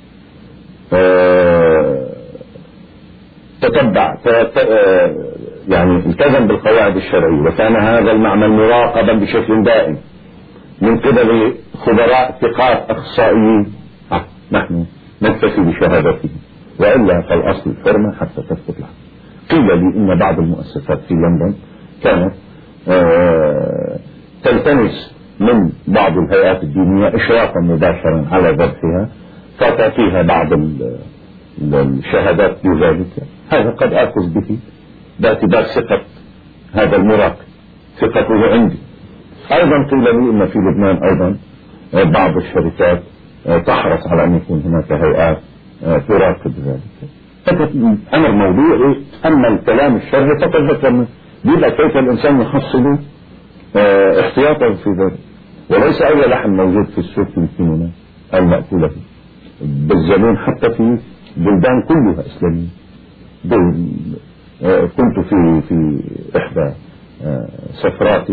أه تتبع أه يعني التزم بالقواعد الشرعية وكان هذا المعمل مراقبا بشكل دائم من قبل خبراء ثقات أخصائيين، آه. نحن نكتفي بشهادته، وإلا فالأصل الحرمة حتى تثبت لها. قيل لي إن بعض المؤسسات في لندن كانت آه تلتمس من بعض الهيئات الدينية إشرافا مباشرا على ذبحها فتعطيها بعض الشهادات بذلك. هذا قد آخذ به باعتبار ثقة هذا المراقب، ثقته عندي. أيضا قيل لي إن في لبنان أيضا بعض الشركات تحرص على أن يكون هناك هيئات تراقب ذلك. أمر موضوعي. أما الكلام الشرعي فقد ذكرنا بيبقى كيف الإنسان يحصل احتياطا في ذلك، وليس أي لحم موجود في السوق يمكننا أن نأكله بالزمين حتى في بلدان كلها إسلامية. كنت في في إحدى سفراتي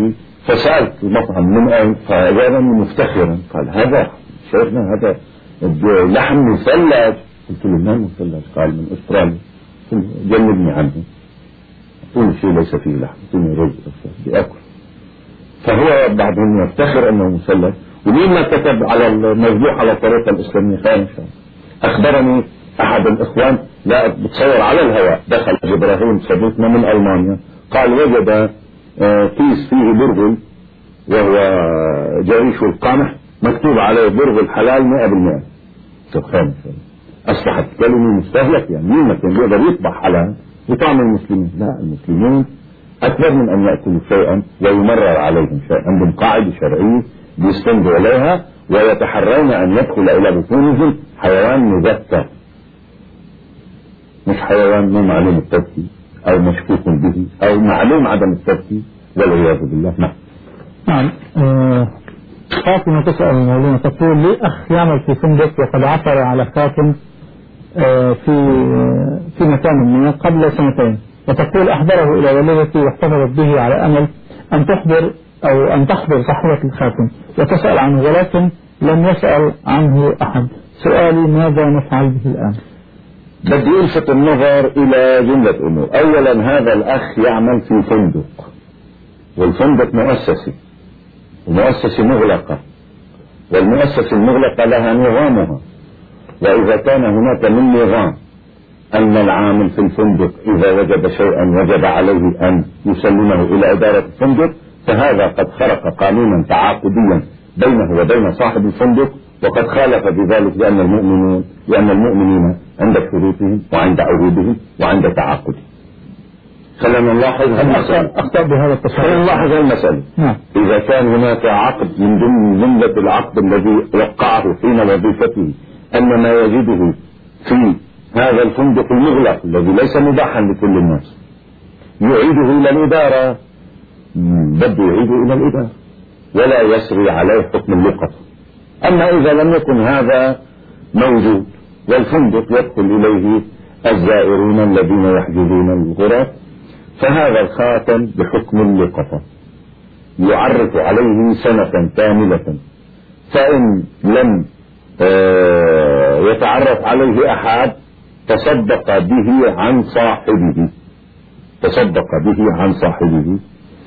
فسألت المطعم من أين؟ فأجابني مفتخرا قال هذا شيخنا هذا لحم مثلج. قلت له ما مثلج؟ قال من أستراليا. جنبني عنه. كل شيء ليس فيه لحم، اعطوني رز بأكل. فهو بعضهم يفتخر أنه مثلج، ومين ما كتب على المذبوح على الطريقة الإسلامية خير. أخبرني أحد الإخوان، لا بتصور على الهواء، دخل إبراهيم صديقنا من ألمانيا، قال وجد كيس فيه برغل وهو جريش القمح مكتوب عليه برغل حلال مئة بالمئة. سبحان الله، أصبحت كلمة مستهلك. يعني مين كان يقدر يطبح حلال وطعم المسلمين؟ لا، المسلمين أكبر من أن يأكلوا شيئا ويمرر عليهم شيئا. عندهم قاعدة شرعية بيستندوا عليها ويتحرون أن يدخل إلى بطونهم حيوان مذكى، مش حيوان مو معلوم التذكي أو مشكوك به أو معلوم عدم التذكي والعياذ بالله. نعم. نعم. آه فاطمة تسأل الموضوع، تقول لي أخ يعمل في فندق وقد عثر على خاتم آه في آه في مكان ما قبل سنتين، وتقول أحضره إلى والدتي واحتفظت به على أمل أن تحضر أو أن تحضر صاحبة الخاتم وتسأل عنه، ولكن لم يسأل عنه أحد. سؤالي ماذا نفعل به الآن؟ بدي ألفت النظر إلى جملة أمور. أولا هذا الأخ يعمل في فندق، والفندق مؤسسة ومؤسسة مغلقة، والمؤسسة المغلقة لها نظامها. وإذا كان هناك من نظام أن العامل في الفندق إذا وجد شيئا وجب عليه أن يسلمه إلى إدارة الفندق، فهذا قد خرق قانونا تعاقديا بينه وبين صاحب الفندق، وقد خالف بذلك لأن المؤمنين لأن المؤمنين عند شروطهم وعند عهودهم وعند تعاقدهم. خلينا نلاحظ هالمسألة. أخطأ بهذا التصرف. خلينا نلاحظ هالمسألة. نعم. إذا كان هناك عقد من ضمن جملة العقد الذي وقعه حين وظيفته أن ما يجده في هذا الفندق المغلق الذي ليس مباحا لكل الناس يعيده إلى الإدارة، بده يعيده إلى الإدارة ولا يسري عليه حكم اللقطة. أما إذا لم يكن هذا موجود والفندق يدخل إليه الزائرون الذين يحجزون الغرف، فهذا الخاتم بحكم اللقطة يعرف عليه سنة كاملة، فإن لم يتعرف عليه أحد تصدق به عن صاحبه تصدق به عن صاحبه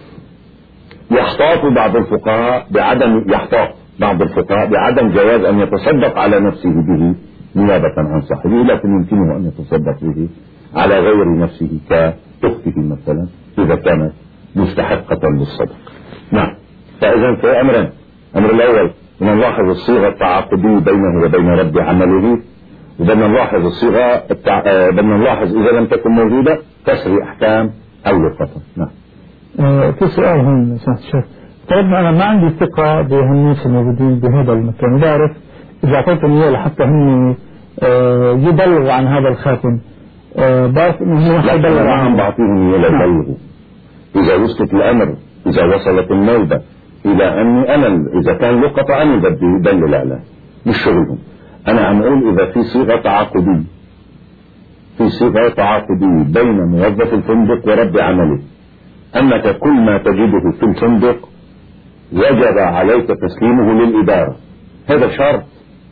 يحتاط بعض الفقهاء بعدم يحتاط بعض الفقهاء بعدم جواز أن يتصدق على نفسه به نيابة عن صاحبه، لكن يمكنه أن يتصدق به على غير نفسه كأخته مثلا إذا كانت مستحقة للصدق. نعم. فإذا في أمرين: الأمر الأول أن نلاحظ الصيغة التعاقدية بينه وبين رب عمله، وبدنا نلاحظ الصيغة التع... بدنا نلاحظ إذا لم تكن موجودة تسري أحكام اللقطة. نعم. آه في سؤال هون سمعت الشيخ، طبعا أنا ما عندي ثقة بهالناس الموجودين بهذا المكان، بعرف إذا أعطيتهم إياه لحتى هم آه يبلغوا عن هذا الخاتم، آه بعرف إنه هو حيبلغ عنهم، بعطيهم إياه يبلغوا. إذا وصلت الأمر، إذا وصلت النوبة إلى أني أنا إذا كان لقطة أنا بدي يدلل عليه مش شغلهم. أنا عم أقول إذا في صيغة تعاقدية في صيغة تعاقدية بين موظف الفندق ورب عمله أنك كل ما تجده في الفندق وجب عليك تسليمه للإدارة، هذا شرط،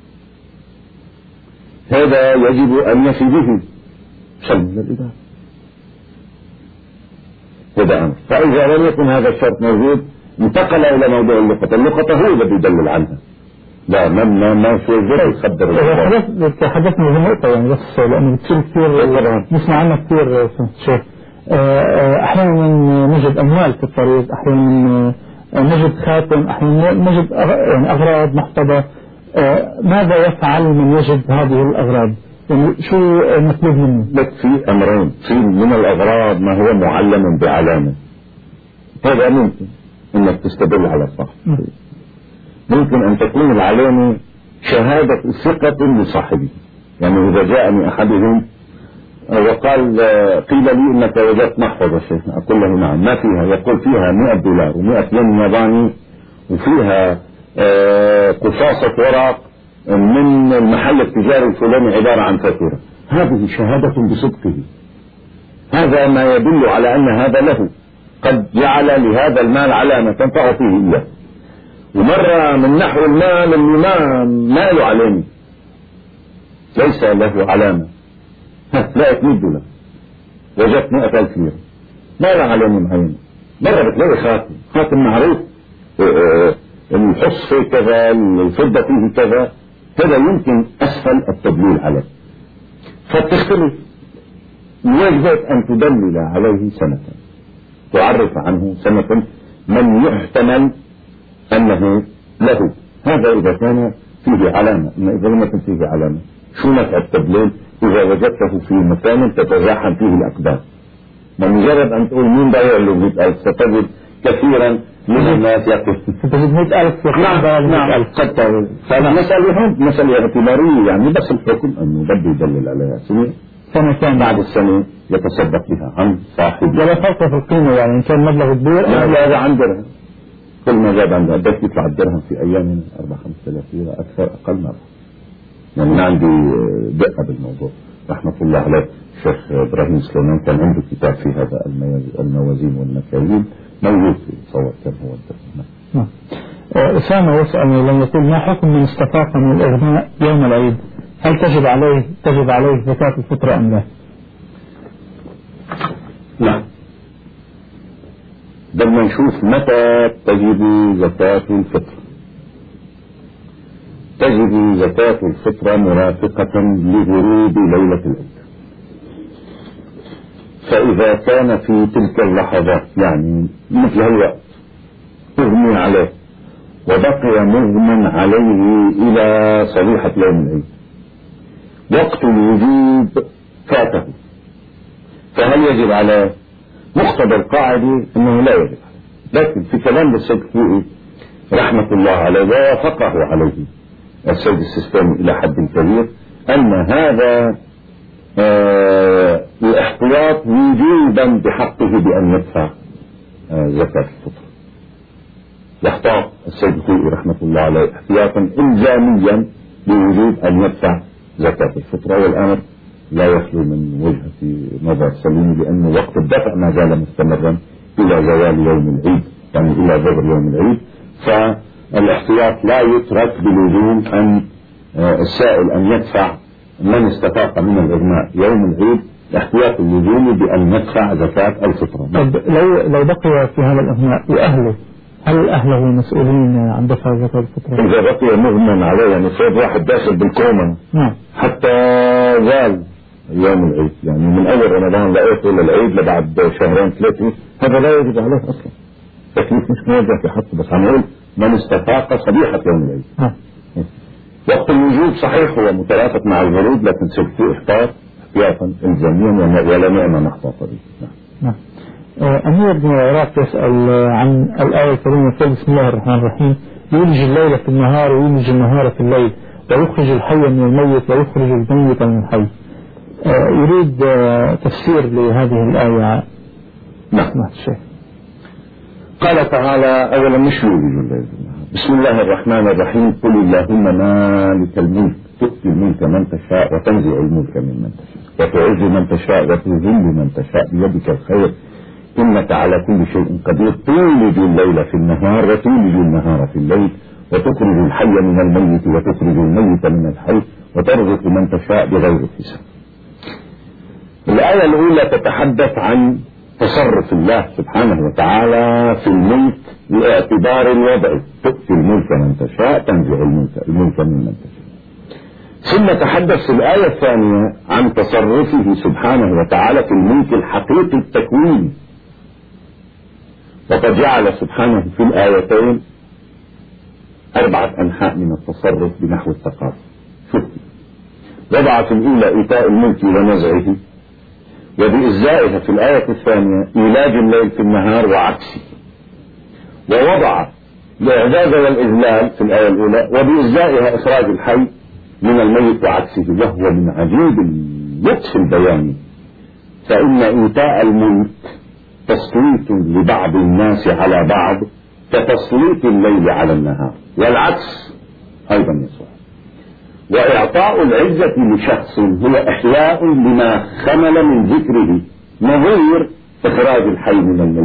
هذا يجب أن يفي به سلم للإدارة، هذا أمر. فإذا لم يكن هذا الشرط موجود انتقل إلى موضوع اللقطة. اللقطة هو الذي يدلل عنها، لا ما ما ما شو الزر يخبر. تحدثنا في نقطة يعني بس لأنه بتصير كثير نسمع عنها كثير شيخ. أحيانا نجد أموال في الطريق، أحيانا نجد خاتم، أحيانا نجد يعني أغراض محفظة. ماذا يفعل من يجد هذه الأغراض؟ يعني شو المطلوب منه؟ لك في أمرين: في من الأغراض ما هو معلم بعلامة، هذا ممكن أنك تستدل على الصح. ممكن أن تكون العلامة شهادة ثقة لصاحبه، يعني إذا جاءني أحدهم وقال قيل لي إنك وجدت محفظة شيخنا، أقول له نعم، ما فيها؟ يقول فيها مئة دولار ومئة ين ياباني وفيها قصاصة ورق من المحل التجاري الفلاني عبارة عن فاتورة. هذه شهادة بصدقه، هذا ما يدل على أن هذا له. قد جعل لهذا المال علامة فأعطيه إياه. ومرة من نحو المال اللي ما ما له علامة، ليس له علامة، لقيت مية دولار وجدت مئة ألف ليرة ما له علامة معينة. مرة بتلاقي خاتم خاتم معروف الحص فيه كذا، الفضة فيه كذا، هذا يمكن أسهل التدليل عليه. فتختلف وجبت أن تدلل عليه سنة، تعرف عنه سنة من يحتمل أنه له. هذا إذا كان فيه علامة. أما إذا لم يكن فيه علامة شو نفع التدليل إذا وجدته في مكان تتزاحم فيه الأقدام؟ بمجرد أن تقول مين بايع له مئة ألف ستجد كثيرا من الناس يقول ستجد مئة ألف. نعم نعم قد تعود. فالمسألة هون مسألة اعتبارية، يعني بس الحكم أنه بده يدلل عليها سنة سنتين بعد السنة يتصدق بها عن صاحب. ولا فرق في القيمة، يعني إن كان مبلغ كبير لا لا عن درهم، كل ما زاد عن درهم بدك يطلع الدرهم في أيامنا أربعة خمسة آلاف ليرة أكثر أقل مرة. يعني ما عندي دقة بالموضوع. رحمة الله عليه الشيخ إبراهيم سليمان كان عنده كتاب في هذا الموازين والمكاييل موجود في صور كان هو الدرهم. نعم. أسامة يسأل لما يقول ما حكم من استفاق من الإغناء يوم العيد، هل تجب عليه تجب عليه زكاة الفطر أم لا؟ نعم. بدنا نشوف متى تجب زكاة الفطر. تجب زكاة الفطر مرافقة لغروب ليلة العيد. فإذا كان في تلك اللحظات يعني مثل هالوقت أغمي عليه وبقي مغمى عليه إلى صبيحة يوم العيد، وقت الوجوب فاته، فهل يجب عليه؟ مقتضى القاعدة أنه لا يجب عليه، لكن في كلام السيد الخوئي رحمة الله عليه ووافقه عليه السيد السيستاني إلى حد كبير أن هذا آه الاحتياط وجوبا بحقه بأن يدفع آه زكاة الفطر. يحتاط السيد الخوئي رحمة الله عليه احتياطا إلزاميا بوجوب أن يدفع زكاة الفطر، والأمر لا يخلو من وجهة نظر سليم، لأن وقت الدفع ما زال مستمرا إلى زوال يوم العيد، يعني إلى ظهر يوم العيد. فالاحتياط لا يترك بلزوم أن السائل أن يدفع من استفاق من الإغناء يوم العيد، احتياط اللزوم بأن يدفع زكاة الفطر. طب لو لو بقي في هذا الإغناء وأهله، هل أهله مسؤولين عن دفع زكاة الفطر؟ إذا بقي مغمى عليه، يعني صار واحد داخل بالكومة نعم حتى زال يوم العيد، يعني من أول رمضان لقيته للعيد لبعد شهرين ثلاثة، هذا لا يجب عليه أصلا. تكليف مش موجه في حقه، بس عم نقول من استفاق صبيحة يوم العيد. نعم. وقت الوجوب صحيح هو مترافق مع الغروب، لكن سيكون احتاط احتياطا إلزاميا ولا نعمة محفوظة به. نعم. نعم. أمير بن العراق يسأل عن الآية الكريمة في بسم الله الرحمن الرحيم، يولج الليل في النهار ويولج النهار في الليل ويخرج الحي من الميت ويخرج الميت من الحي. يريد تفسير لهذه الآية. نعم. الشيخ قال تعالى أولا مش يولج الليل في النهار. بسم الله الرحمن الرحيم قل اللهم مالك الملك تؤتي الملك من تشاء وتنزع الملك ممن تشاء وتعز من تشاء وتذل من تشاء بيدك الخير إنك على كل شيء قدير تولج الليل في النهار وتولج النهار في الليل وتخرج الحي من الميت وتخرج الميت من الحي وترزق من تشاء بغير حساب. الآية الأولى تتحدث عن تصرف الله سبحانه وتعالى في الملك باعتبار الوضع، تؤتي الملك من تشاء تنزع الملك الملك ممن تشاء. ثم تحدث في الآية الثانية عن تصرفه سبحانه وتعالى في الملك الحقيقي التكويني، وقد جعل سبحانه في الآيتين أربعة أنحاء من التصرف بنحو التقاطع. شوف، وضع في الأولى إيتاء الملك ونزعه، وبإزائها في الآية الثانية إيلاج الليل في النهار وعكسه، ووضع الإعداد والإذلال في الآية الأولى وبإزائها إخراج الحي من الميت وعكسه، وهو من عجيب اللطف البياني. فإن إيتاء الملك تسليط لبعض الناس على بعض كتسليط الليل على النهار، والعكس أيضا يصح. وإعطاء العزة لشخص هو إحياء لما خمل من ذكره، نظير إخراج الحي من الميت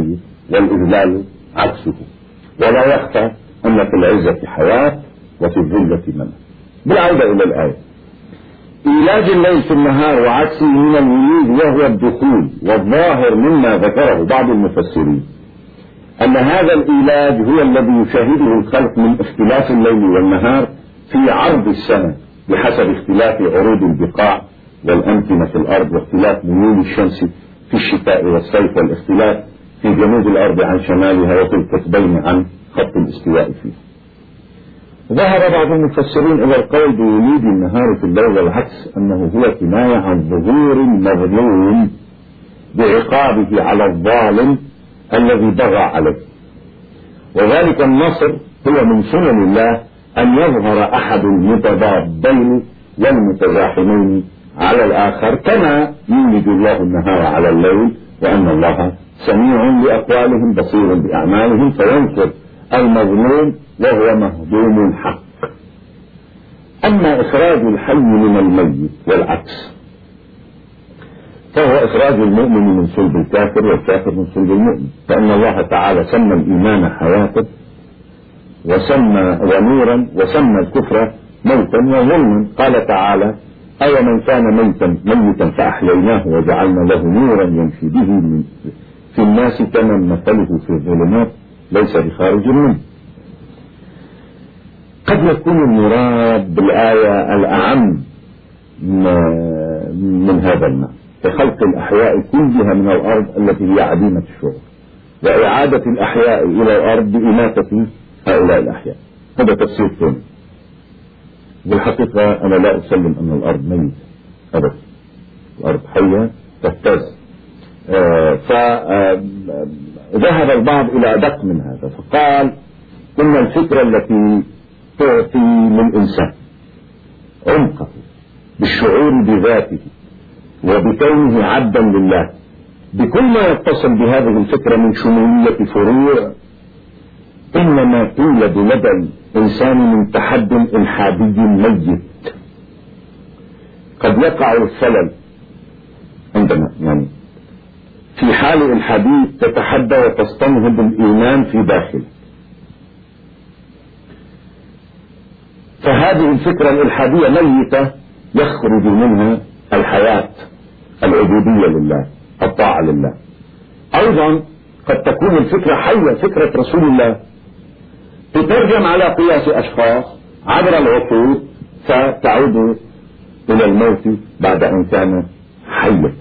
والإذلال عكسه. ولا يخفى أن في العزة حياة وفي الذلة منع. بالعودة إلى الآية، إيلاج الليل في النهار وعكسه من الوليد وهو الدخول، والظاهر مما ذكره بعض المفسرين أن هذا الإيلاج هو الذي يشاهده الخلق من اختلاف الليل والنهار في عرض السنة بحسب اختلاف عروض البقاع والأمكنة في الأرض، واختلاف ميول الشمس في الشتاء والصيف، والاختلاف في جنوب الأرض عن شمالها وفي القطبين عن خط الاستواء فيه. ظهر بعض المفسرين إلى القول بوليد النهار في الليل والعكس أنه هو كناية عن ظهور المظلوم بعقابه على الظالم الذي بغى عليه، وذلك النصر هو من سنن الله أن يظهر أحد المتضادين والمتزاحمين على الآخر، كما يولد الله النهار على الليل، وأن الله سميع لأقوالهم بصير بأعمالهم، فينصر المظلوم وهو مهضوم الحق. أما إخراج الحي من الميت والعكس فهو إخراج المؤمن من صلب الكافر والكافر من صلب المؤمن، فإن الله تعالى سمى الإيمان حياة وسمى ونورا وسمى الكفر موتا وظلما. قال تعالى: أو من كان ميتا ميتا فأحييناه وجعلنا له نورا يمشي به في الناس كمن مثله في الظلمات ليس بخارج منه. قد يكون المراد بالآية الأعم من هذا المعنى في خلق الأحياء كلها من الأرض التي هي عديمة الشعور، وإعادة الأحياء إلى الأرض بإماتة هؤلاء الأحياء. هذا تفسير ثاني. بالحقيقة أنا لا أسلم أن الأرض ميتة أبدا، الأرض حية تهتز. آه فذهب البعض إلى أدق من هذا، فقال إن الفكرة التي تعطي للإنسان عمقه بالشعور بذاته وبكونه عبدا لله بكل ما يتصل بهذه الفكرة من شمولية فروع، إنما تولد لدى الإنسان من تحد إلحادي ميت. قد يقع الخلل عندما يعني في حال الحديث تتحدى وتستنهض الإيمان في داخله، فهذه الفكرة الإلحادية ميتة يخرج منها الحياة العبودية لله، الطاعة لله. أيضا قد تكون الفكرة حية، فكرة رسول الله تترجم على قياس أشخاص عبر العصور فتعود إلى الموت بعد أن كان حيا.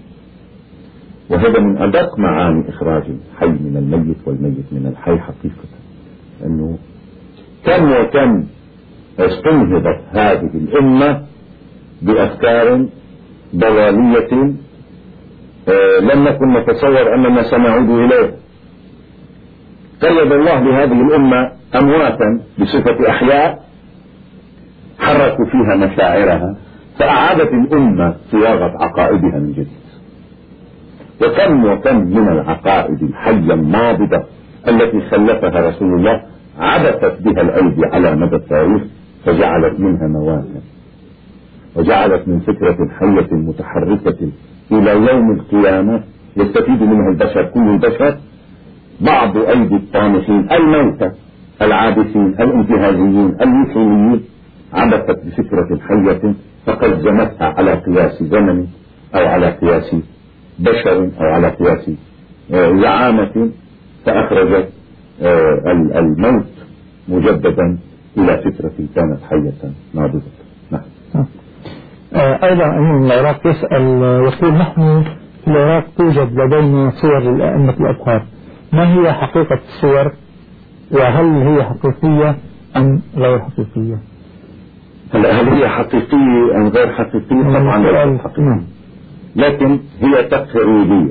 وهذا من أدق معاني إخراج الحي من الميت والميت من الحي حقيقة، أنه كم وكم استنهضت هذه الأمة بأفكار ضلالية آه لم نكن نتصور أننا سنعود إليه. قيد الله لهذه الأمة أمواتا بصفة أحياء حركوا فيها مشاعرها، فأعادت الأمة صياغة عقائدها من جديد. وكم وكم من العقائد الحية النابضة التي خلفها رسول الله عبثت بها الأيدي على مدى التاريخ، فجعلت منها مواتا، وجعلت من فكرة حية متحركة إلى يوم القيامة يستفيد منها البشر، كل البشر، بعض أيدي الطامحين الموتى العابثين الانتهازيين المثليين عبثت بفكرة حية فقد جمتها على قياس زمن أو على قياس بشر أو على قياس زعامة، فأخرجت الموت مجددا إلى فكرة كانت حية نابضة. نعم. أيضا أمين العراق يسأل يقول: نحن في العراق توجد لدينا صور للأئمة الأطهار، ما هي حقيقة الصور، وهل هي حقيقية أم غير حقيقية؟ هل هي حقيقية أم غير حقيقية؟ طبعا غير حقيقية، لكن هي تقريبية.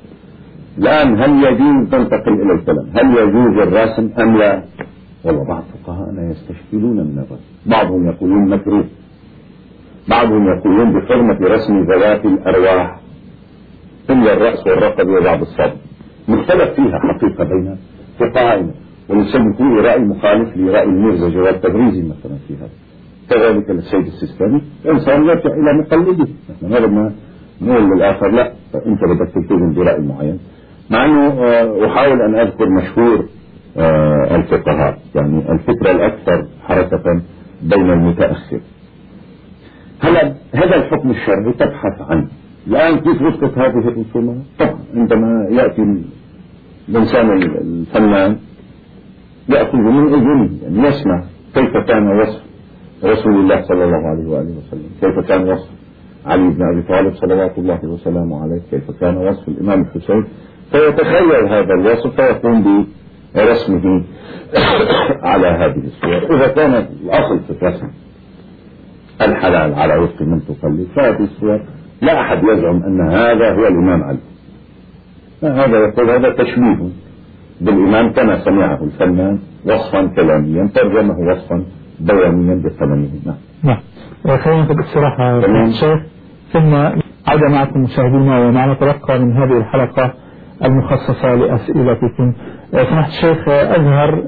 الآن هل يجوز ننتقل إلى الكلام، هل يجوز الرسم أم لا؟ والله بعض فقهاءنا يستشكلون من الرسم، بعضهم يقولون مكروه، بعضهم يقولون بحرمة رسم ذوات الأرواح إلا الرأس والرقبة وبعض الصدر. مختلف فيها حقيقة بين فقهائنا، ونسمي كل رأي مخالف لرأي الميرزا جواد تبريزي مثلا في هذا، كذلك السيد السيستاني. الإنسان يرجع إلى مقلده، نحن ما بدنا نقول للآخر لا أنت بدك تلتزم برأي معين، مع أنه أحاول أن أذكر مشهور الفقهاء، يعني الفكرة الأكثر حركة بين المتأخر. هلا هذا الحكم الشرعي تبحث عنه الآن كيف وصلت هذه الرسومات؟ طبعا عندما يأتي الإنسان الفنان يأخذ من أذنه، يعني يسمع كيف كان وصف رسول الله صلى الله عليه وآله وسلم، كيف كان وصف علي بن أبي طالب صلوات الله وسلامه عليه، كيف كان وصف الإمام الحسين، فيتخيل هذا الوصف فيقوم برسمه على هذه الصور. إذا كان الأصل في الرسم الحلال على وفق من تقلد، فهذه الصور لا أحد يزعم أن هذا هو الإمام علي، هذا يقول هذا تشبيه بالإمام كما سمعه الفنان وصفا كلاميا ترجمه وصفا بيانيا بقلمه. نعم. خلينا نبدأ الصراحة الشيخ، ثم عود معكم مشاهدينا ومعنا تلقى من هذه الحلقة المخصصة لأسئلتكم. سمحت الشيخ أزهر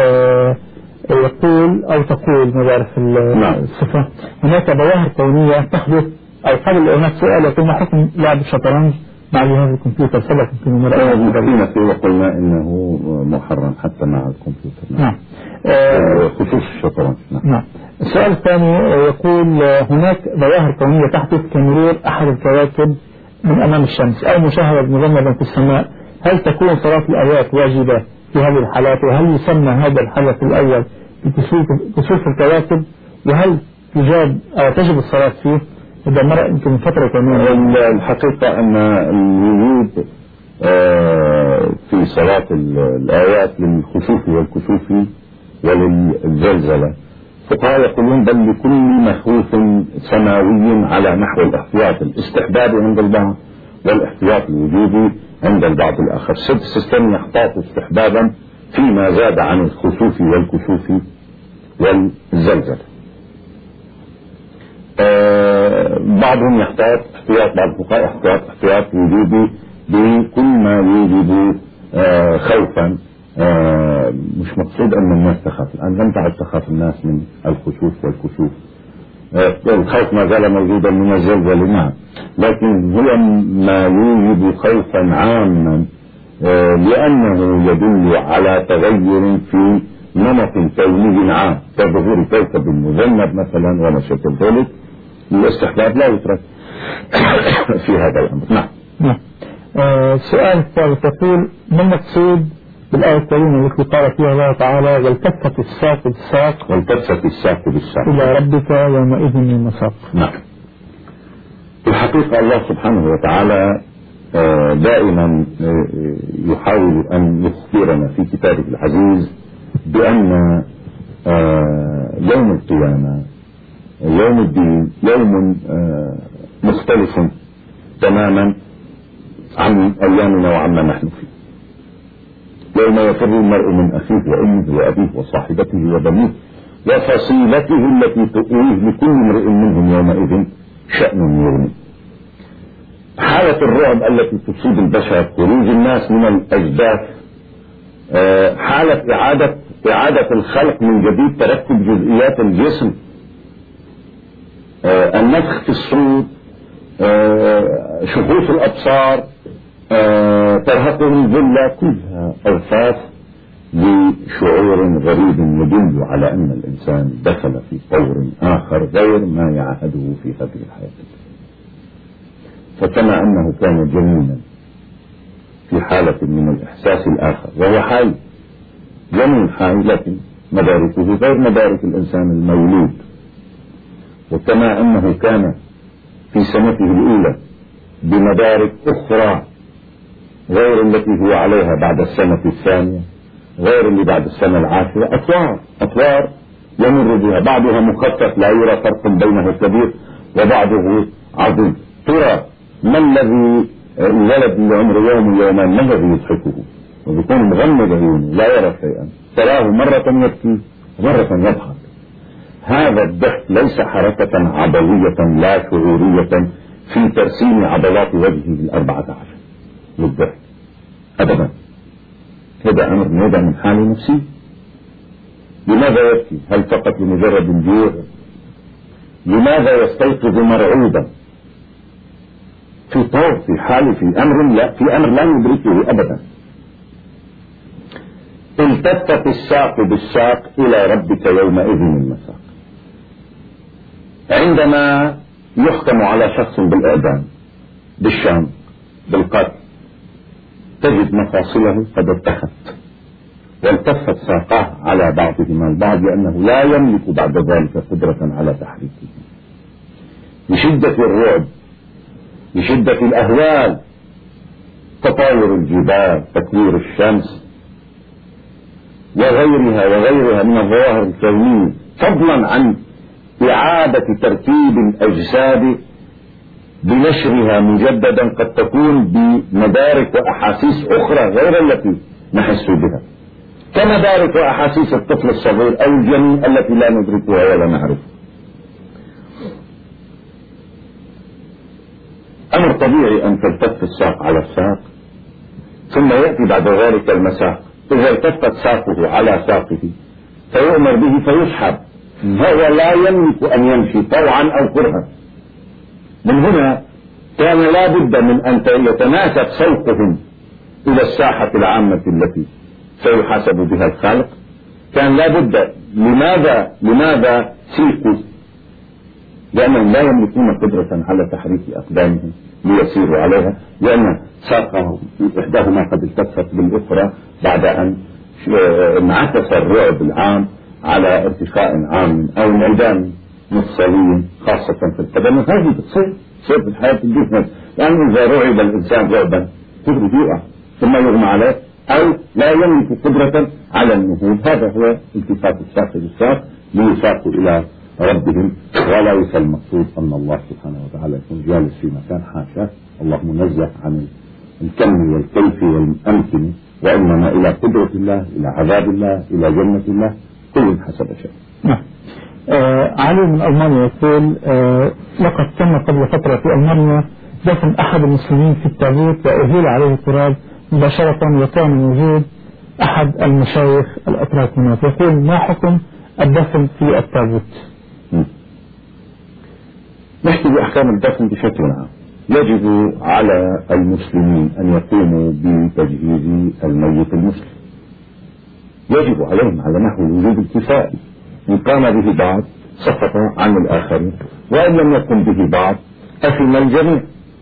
يقول أو تقول مدارس الصفة هناك ظواهر كونية تحدث، أو قبل هناك سؤال يقول ما حكم لعب الشطرنج مع جهاز الكمبيوتر؟ سبق في مرة وقلنا إنه محرم حتى مع الكمبيوتر. نعم. خصوص الشطرنج. نعم. نعم. السؤال الثاني يقول هناك ظواهر كونية تحدث كمرور أحد الكواكب من أمام الشمس أو مشاهدة مغمضا في السماء، هل تكون صلاة الآيات واجبة في هذه الحالات؟ وهل يسمى هذا الحدث الأول بكسوف الكواكب؟ وهل تجاب تجب الصلاة فيه؟ إذا مرة يمكن من فترة كمان. الحقيقة أن الوجود في صلاة الآيات للخسوف والكسوف وللزلزلة، فقال يقولون بل لكل مخوف سماوي على نحو الاحتياط الاستحبابي عند البعض والاحتياط الوجوبي عند البعض الآخر. ست سيستم يحتاط استحبابا فيما زاد عن الخسوف والكسوف والزلزلة. آه بعضهم يحتاط احتياط، بعض الفقهاء يحتاط احتياط وجوبي بكل ما يوجب آه خوفا. آه مش مقصود أن الناس تخاف، الآن لم تعد تخاف الناس من الخسوف والكسوف. آه الخوف ما زال موجودا من الزلزلة، نعم، لكن هو ما يوجب خوفا عاما آه لأنه يدل على تغير في نمط كوني عام كظهور كوكب مذنب مثلا وما شابه ذلك. الاستحباب لا يترك في هذا الأمر. نعم. نعم. آه سؤال الثالث يقول ما المقصود بالآية الكريمة التي قال فيها الله تعالى والتفت الساق بالساق والتفت الساق بالساق إلى ربك يومئذ المساق؟ نعم. في الحقيقة الله سبحانه وتعالى دائما يحاول أن يخبرنا في كتابه العزيز بأن يوم القيامة يوم الدين يوم مختلف تماما عن أيامنا وعما نحن فيه. يوم يفر المرء من أخيه وأمه وأبيه وصاحبته وبنيه وفصيلته التي تؤويه لكل امرئ منهم يومئذ شأن يغني. حالة الرعب التي تصيب البشر، خروج الناس من الأجداث، حالة إعادة إعادة الخلق من جديد، تركب جزئيات الجسم، النفخ في الصور، شخوص الأبصار، ترهقهم الذلة، كلها أوصاف لشعور غريب يدل على أن الإنسان دخل في طور آخر غير ما يعهده في هذه الحياة. فكما أنه كان جنينا في حالة من الإحساس الآخر وهو حي، جنين حي لكن مداركه غير مدارك الإنسان المولود، وكما أنه كان في سنته الأولى بمدارك أخرى غير التي هو عليها بعد السنة الثانية، غير اللي بعد السنة العاشرة، أطوار أطوار يمر بها، بعضها مخطط لا يرى فرق بينه كبير وبعضه عظيم. ترى ما الذي الولد اللي عمره يوم يومان ما الذي يضحكه ويكون مغمض عيونه لا يرى شيئا، تراه مرة يبكي مرة يضحك. هذا الضحك ليس حركة عضلية لا شعورية في ترسيم عضلات وجهه الأربعة عشر للضحك أبدا، هذا أمر نابع من حاله نفسي. لماذا يبكي؟ هل فقط لمجرد الجوع؟ لماذا يستيقظ مرعوبا؟ في طور، في حال، في أمر لا في أمر لا ندركه أبدا. التفت الساق بالساق إلى ربك يومئذ المساق. عندما يحكم على شخص بالإعدام بالشام بالقتل تجد مفاصله قد اتخذت والتفت ساقاه على بعضهما البعض لأنه لا يملك بعد ذلك قدرة على تحريكه. بشدة الرعب، بشدة الأهوال، تطاير الجبال، تكوير الشمس وغيرها وغيرها من الظواهر الكونية، فضلا عن إعادة ترتيب الأجساد بنشرها مجددا قد تكون بمدارك وأحاسيس أخرى غير التي نحس بها، كمدارك وأحاسيس الطفل الصغير أو الجنين التي لا ندركها ولا نعرفها. أمر طبيعي أن تلتف الساق على الساق ثم يأتي بعد ذلك المساق. إذا التفت ساقه على ساقه فيؤمر به فيسحب، هو لا يملك أن يمشي طوعا أو كرها. من هنا كان لا بد من أن يتناسب سوقهم إلى الساحة العامة التي سيحاسب بها الخالق. كان لا بد. لماذا لماذا سيقوا؟ لأنهم لا يملكون قدرة على تحريك أقدامهم ليسيروا عليها، لأن ساقهم إحداهما قد التفت بالأخرى بعد أن انعكس الرعب العام على ارتخاء عام أو انعدام مفصلي خاصة في القدم. هذه بتصير تصير في الحياة الجسم، يعني إذا رعب الإنسان رعبا تدري يقع ثم يغمى عليه أو لا يملك قدرة على النهوض. هذا هو التفات الساق بالساق ليساقوا إلى ربهم. وليس المقصود أن الله سبحانه وتعالى يكون جالس في مكان، حاشا، الله منزه عن الكم والكيف والأمكن، وإنما إلى قدرة الله، إلى عذاب الله، إلى جنة الله، كل حسب شيء. نعم. آه علي من ألمانيا يقول آه لقد تم قبل فترة في ألمانيا دفن أحد المسلمين في التابوت وأهيل عليه التراب مباشرة، وكان موجود أحد المشايخ الأتراك هناك. يقول ما حكم الدفن في التابوت؟ نحكي بأحكام الدفن بشكل عام. يجب على المسلمين أن يقوموا بتجهيز الميت المسلم، يجب عليهم على نحو الوجوب الكفائي. إن قام به بعض سقط عن الآخرين، وإن لم يقم به بعض أثم الجميع.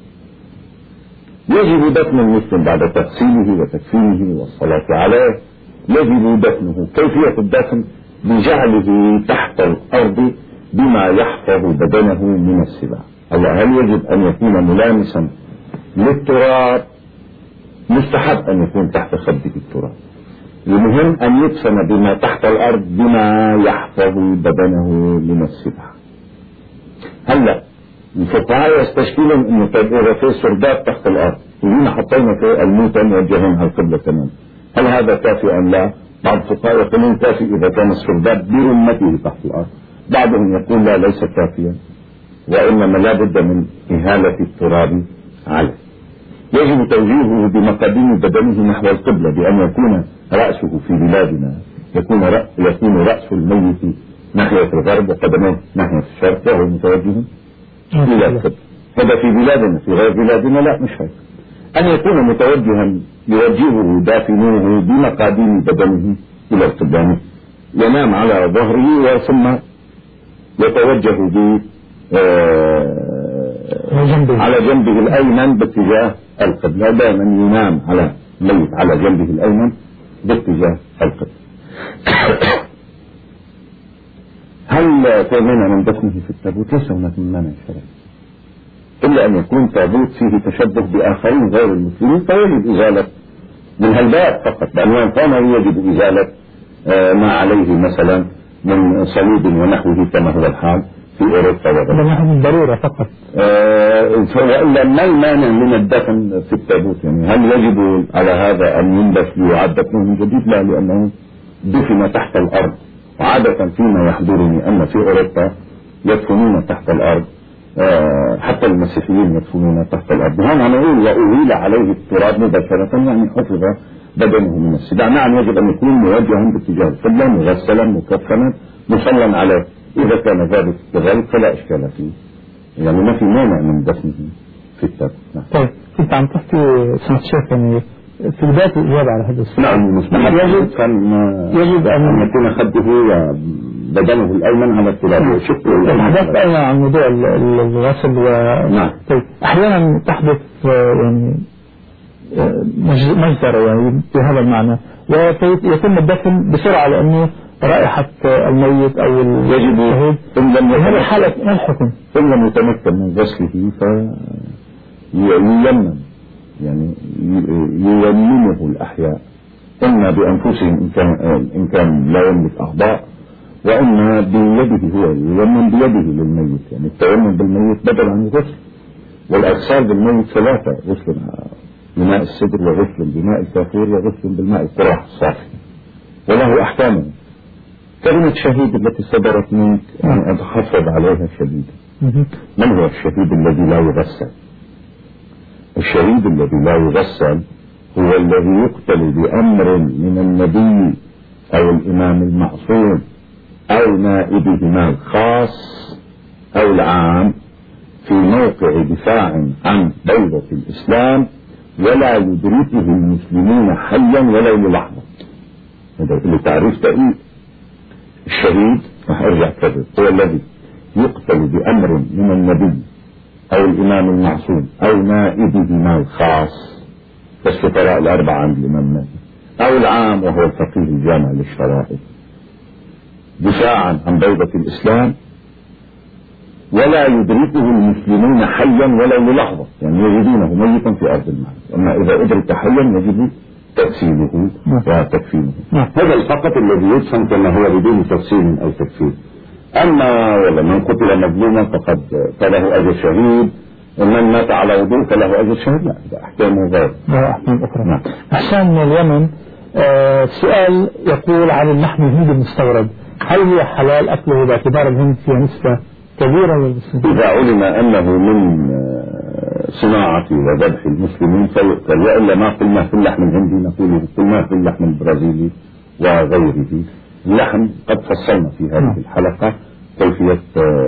يجب دفن المسلم بعد تغسيله وتكفينه والصلاة عليه. يجب دفنه. كيفية الدفن؟ بجعله تحت الأرض بما يحفظ بدنه من السباع. هل يجب أن يكون ملامسا للتراب؟ مستحب أن يكون تحت خده التراب. المهم أن يدفن بما تحت الأرض بما يحفظ بدنه من السباع. هلا الفقهاء يستشكلون أنه إذا في سرداب تحت الأرض وجينا حطينا في الموتى موجهين على القبلة تماما، هل هذا كافي أم لا؟ بعض الفقهاء يقولون كافي إذا كان السرداب برمته تحت الأرض، بعضهم يقول لا ليس كافيا وإنما لا بد من إهالة التراب عليه. يجب توجيهه بمقاديم بدنه نحو القبلة بأن يكون رأسه في بلادنا يكون رأس, يكون رأس الميت ناحية الغرب وقدمه ناحية الشرق وهو متوجه إلى القبلة. هذا في بلادنا، في غير بلادنا لا مش هيك. أن يكون متوجها يوجهه دافنوه بمقاديم بدنه إلى القبلة، ينام على ظهره وثم يتوجه ب آه على جنبه الأيمن باتجاه القبلة. دائما ينام على ميت على جنبه الأيمن باتجاه القبلة. هل تمنع من دفنه في التابوت؟ ليس هناك من مانع شرعي، إلا أن يكون تابوت فيه تشبه بآخرين غير المسلمين فيجب إزالة من هالباب فقط، بعنوان ثانوي يجب إزالة آه ما عليه مثلا من صليب ونحوه كما هو الحال في أوروبا وغيرها. نحن من ضرورة فقط. آه وإلا ما المانع من الدفن في التابوت؟ يعني هل يجب على هذا أن ينبش ليعد دفنه من جديد؟ لا، لأنه دفن تحت الأرض. وعادة فيما يحضرني أن في أوروبا يدفنون تحت الأرض، آه حتى المسيحيين يدفنون تحت الأرض. هنا نقول وأهيل عليه التراب مباشرة، يعني حفظ بدنه من السباع. نعم يجب أن يكون موجها باتجاه القبلة، مغسلا مكفنا مصلى عليه. إذا كان ذلك كذلك فلا إشكال فيه، يعني ما في مانع من دفنه في التابوت. نعم. طيب كنت عم تحكي سمعت شيخ يعني في بداية الإجابة على هذا السؤال. نعم مستحب يجب كان يجب أن يكون خده وبدنه الأيمن على التراب وشقه. تحدثت أيضا عن موضوع الغسل و نعم. طيب أحيانا تحدث يعني مجزرة يعني بهذا المعنى ويتم الدفن بسرعة لأنه رائحة الميت أو الشهيد. هذا حالة ما الحكم؟ إن لم يتمكن من غسله فييمم يعني ييممه الأحياء إما بأنفسهم إن كان إن كان لا يملك أعضاء وإما بيده هو ييمم بيده للميت. يعني التيمم بالميت بدل عن الغسل. والأغسال بالميت ثلاثة: غسل بماء السدر وغسل بماء الكافور وغسل بالماء القراح الصافي وله أحكامه. كلمة شهيد التي صدرت منك أن أتحفظ عليها شديدا. من هو الشهيد الذي لا يغسل؟ الشهيد الذي لا يغسل هو الذي يقتل بأمر من النبي أو الإمام المعصوم أو نائبهما الخاص أو العام في موقع دفاع عن دولة الإسلام ولا يدركه المسلمون حيا ولو للحظة. هذا اللي تعريف تأويل الشهيد. راح ارجع كذب هو الذي يقتل بأمر من النبي أو الإمام المعصوم أو نائبهما الخاص كالسفراء الأربعة عند الإمام مالك أو العام وهو الفقيه الجامع للشرائع دفاعا عن دولة الإسلام ولا يدركه المسلمون حيا ولو للحظة. يعني يجدونه ميتا في أرض المعركة. أما إذا أدرك حيا يجب تغسيله وتكفينه. هذا الفقط الذي يفهم كما هو بدون تفصيل أو تكفير. أما ولا من قتل مظلوما فقد فله أجر شهيد ومن مات على وضوء فله أجر شهيد. لا هذا أحكامه غير. لا أحكام أخرى. أحسان من اليمن آه سؤال يقول عن اللحم الهندي المستورد هل هو حلال أكله باعتبار الهند فيها نسبة كبيرة من المسلمين؟ إذا علم أنه من صناعة وذبح المسلمين فيؤكل وإلا ما قلنا في اللحم الهندي نقوله قلنا في اللحم البرازيلي وغيره. اللحم قد فصلنا في هذه الحلقة كيفية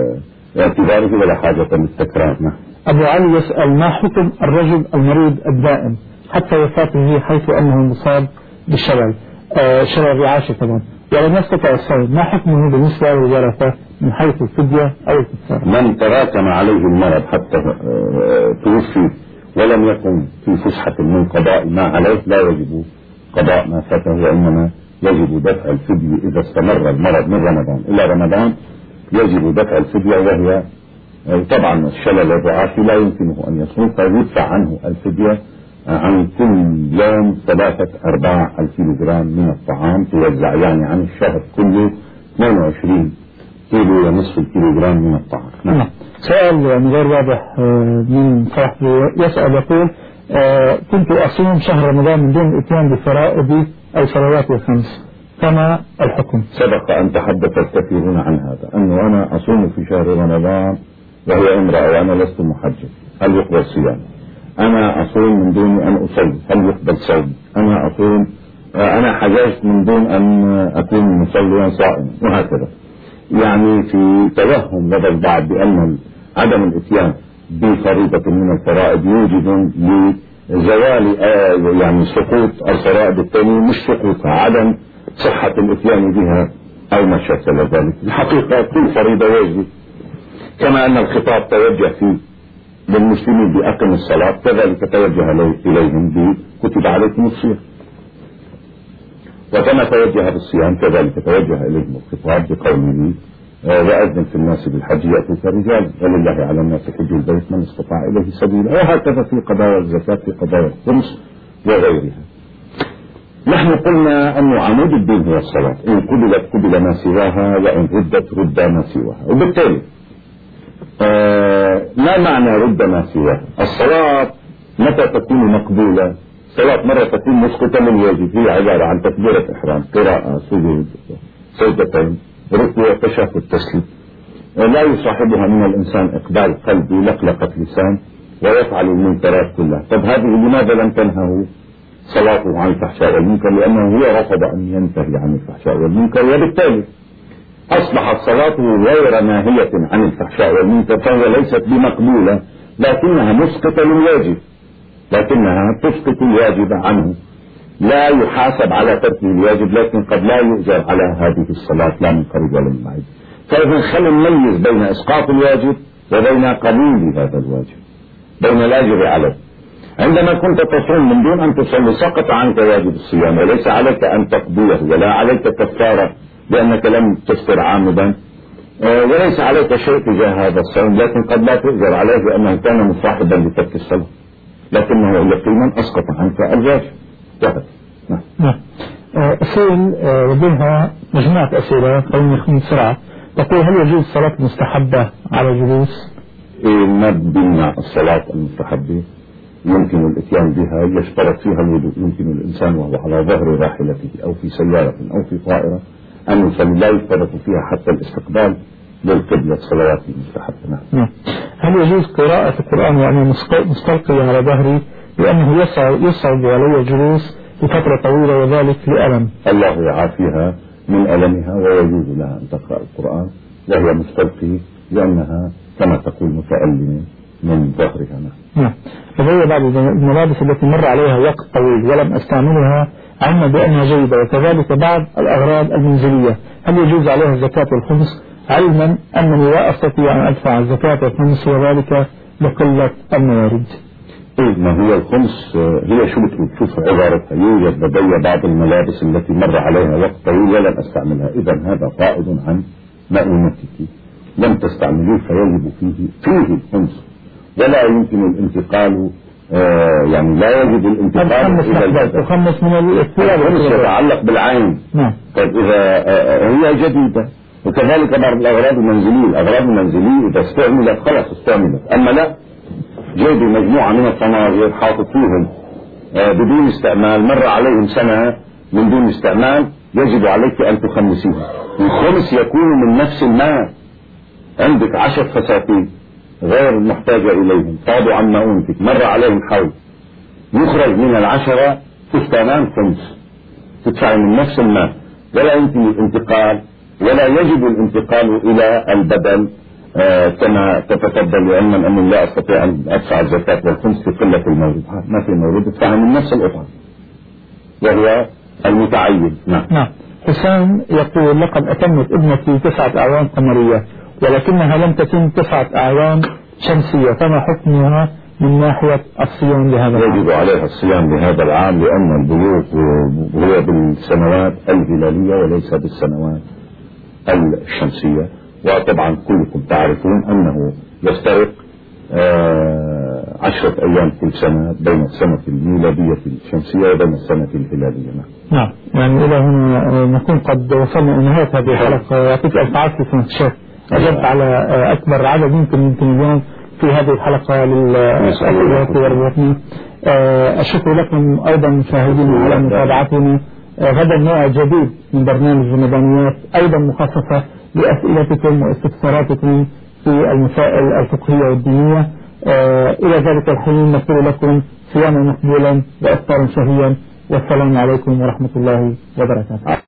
اعتباره ولا حاجة للتكرار. أبو علي يسأل ما حكم الرجل المريض الدائم حتى وفاته حيث أنه مصاب بالشلل آه شلل الرعاشة طبعا ولم يستطع الصوم ما حكمه بالنسبة للورثة من حيث الفدية أو الكفارة؟ من تراكم عليه المرض حتى توفي ولم يكن في فسحة من قضاء ما عليه لا يجب قضاء ما فاته وإنما يجب دفع الفدية. إذا استمر المرض من رمضان إلى رمضان يجب دفع الفدية وهي طبعا الشلل الرعاشي لا يمكنه أن يصوم فيدفع عنه الفدية عن كل يوم ثلاثة أرباع الكيلوغرام من الطعام توزع يعني عن الشهر كله اثنين وعشرين كيلو ونصف الكيلوغرام من الطعام. نعم. سؤال يعني غير واضح من صاحبي يسأل يقول كنت أصوم شهر رمضان من دون الإتيان بفرائض أو صلوات الخمس فما الحكم؟ سبق أن تحدث الكثيرون عن هذا أنه أنا أصوم في شهر رمضان وهي امرأة وأنا لست محجب هل يقبل صيام؟ أنا أصوم من دون أن أصلي هل يقبل صوم؟ أنا أصوم أنا حججت من دون أن أكون مصليا صائما وهكذا. يعني في توهم لدى البعض بأن عدم الإتيان بفريضة من الفرائض يوجد لزوال يعني سقوط الفرائض الثانية مش سقوطها عدم صحة الإتيان بها أو ما شكل ذلك. الحقيقة كل فريضة واجب كما أن الخطاب توجه فيه للمسلمين بأقم الصلاة كذلك توجه إليهم بكتب عليكم الصيام وكما توجه بالصيام كذلك توجه إليهم الخطاب بقوله وأذن في الناس بالحج يأتوك رجال ولله على الناس حج البيت من استطاع إليه سبيلا وهكذا في قضايا الزكاة في قضايا الخمس وغيرها. نحن قلنا أن عمود الدين هو الصلاة إن قبلت قبل ما سواها وإن ردت رد ما سواها وبالتالي آه لا معنى رد ما سواها. الصلاة متى تكون مقبولة؟ صلاة مرة تكون مسقطة من الواجب هي عبارة عن تكبيرة إحرام قراءة سجود سجدتين ركوع تشهد تسليم لا يصاحبها من الإنسان إقبال قلبي لقلقة لسان ويفعل المنكرات كلها. طب هذه لماذا لم تنهه صلاته عن الفحشاء والمنكر؟ لأنه هو رفض أن ينتهي عن الفحشاء والمنكر وبالتالي أصبحت صلاته غير ناهية عن الفحشاء والمنكر فهي ليست بمقبولة لكنها مسقطة للواجب، لكنها تسقط الواجب عنه، لا يحاسب على ترك الواجب، لكن قد لا يؤجر على هذه الصلاة لا من قريب ولا من بعيد. فإذا خلينا نميز بين إسقاط الواجب وبين قبول هذا الواجب، بين الأجر عليه. عندما كنت تصوم من دون أن تصلي سقط عنك واجب الصيام، وليس عليك أن تقضيه، ولا عليك كفارة لأنك لم تفطر عامدا، وليس عليك شيء تجاه هذا الصوم، لكن قد لا تؤجر عليه لأنه كان مصاحبا لترك الصلاة، لكنه يقينا أسقط عنك الواجب. وهذا نعم. نعم. أسئل وبينها مجموعة أسئلة خلينا نخمن بسرعة. تقول: هل يجوز صلاة مستحبة على جلوس؟ إيه، ما بيمنع الصلاة المستحبة، يمكن الاتيان بها، يشترط فيها الوضوء. يمكن الإنسان وهو على ظهر راحلته أو في سيارة أو في طائرة أن يصلي، لا يشترط فيها حتى الاستقبال للقبلة صلوات المستحبة. نعم. هل يجوز قراءة القرآن وأنا مستلقي على ظهري لأنه يصعب علي الجلوس لفترة طويلة وذلك لألم؟ الله يعافيها من ألمها، ويجوز لها أن تقرأ القرآن وهي مستلقي، لأنها كما تقول متألمة من ظهرها. نعم. وهي بعض الملابس التي مر عليها وقت طويل ولم أستعملها علما بأنها جيدة، وكذلك بعض الأغراض المنزلية، هل يجوز عليها الزكاة والخمس علما أنني لا أستطيع أن أدفع الزكاة والخمس وذلك لقلة الموارد؟ إيه، ما هي الخمس هي شو بتقول؟ شوف عبارتها: يوجد لدي بعض الملابس التي مر عليها وقت طويل ولم أستعملها. إذا هذا قائد عن مؤونتك، لم تستعملوه فيجب فيه فيه الخمس، ولا يمكن الانتقال، آه يعني لا يجب الانتقال إلى البدن. تخمس من الثياب، الخمس يتعلق بالعين. نعم. طيب إذا آه هي جديدة، وكذلك بعض الأغراض المنزلية، الأغراض المنزلية إذا استعملت خلاص استعملت، أما لا جايب مجموعة من الصناعير حاطط فيهم آه بدون استعمال، مر عليهم سنة من دون استعمال، يجب عليك أن تخمسيها. الخمس يكون من نفس الماء. عندك عشر فساتين غير محتاجة إليهم، صادوا عن مؤونتك، مر عليهم حول، يخرج من العشرة فستانان خمس، تدفع من نفس الماء، ولا يمكن الانتقال، ولا يجب الانتقال إلى البدل آه كما تتفضل، علما أن لا أستطيع أن أدفع الزكاة والخمس في قلة المورد. ما في مورد، ادفع من نفس الأطعمة وهو المتعين. نعم. نعم. حسام يقول: لقد أتمت ابنتي تسعة أعوام قمرية ولكنها لم تتم تسعة أعوام شمسية، فما حكمها من ناحية الصيام لهذا العام؟ يجب عليها الصيام لهذا العام، لأن البلوغ هو بالسنوات الهلالية وليس بالسنوات الشمسية. وطبعا كلكم تعرفون أنه يفترق آه عشرة أيام كل سنة بين السنة الميلادية الشمسية وبين السنة الهلالية. نعم. يعني إلى هنا نكون قد وصلنا إلى نهاية هذه الحلقة. يعطيك ألف عافية سماحة الشيخ، أجبت على أكبر عدد يمكن يمكن اليوم في هذه الحلقة للأسئلة والربطنا. الشكر لكم أيضا مشاهدينا على متابعتنا. غدا نوع جديد من برنامج رمضانيات أيضا مخصصة لأسئلتكم واستفساراتكم في المسائل الفقهية والدينية. إلى ذلك الحين نقول لكم صياما مقبولا وإفطارا شهيا، والسلام عليكم ورحمة الله وبركاته.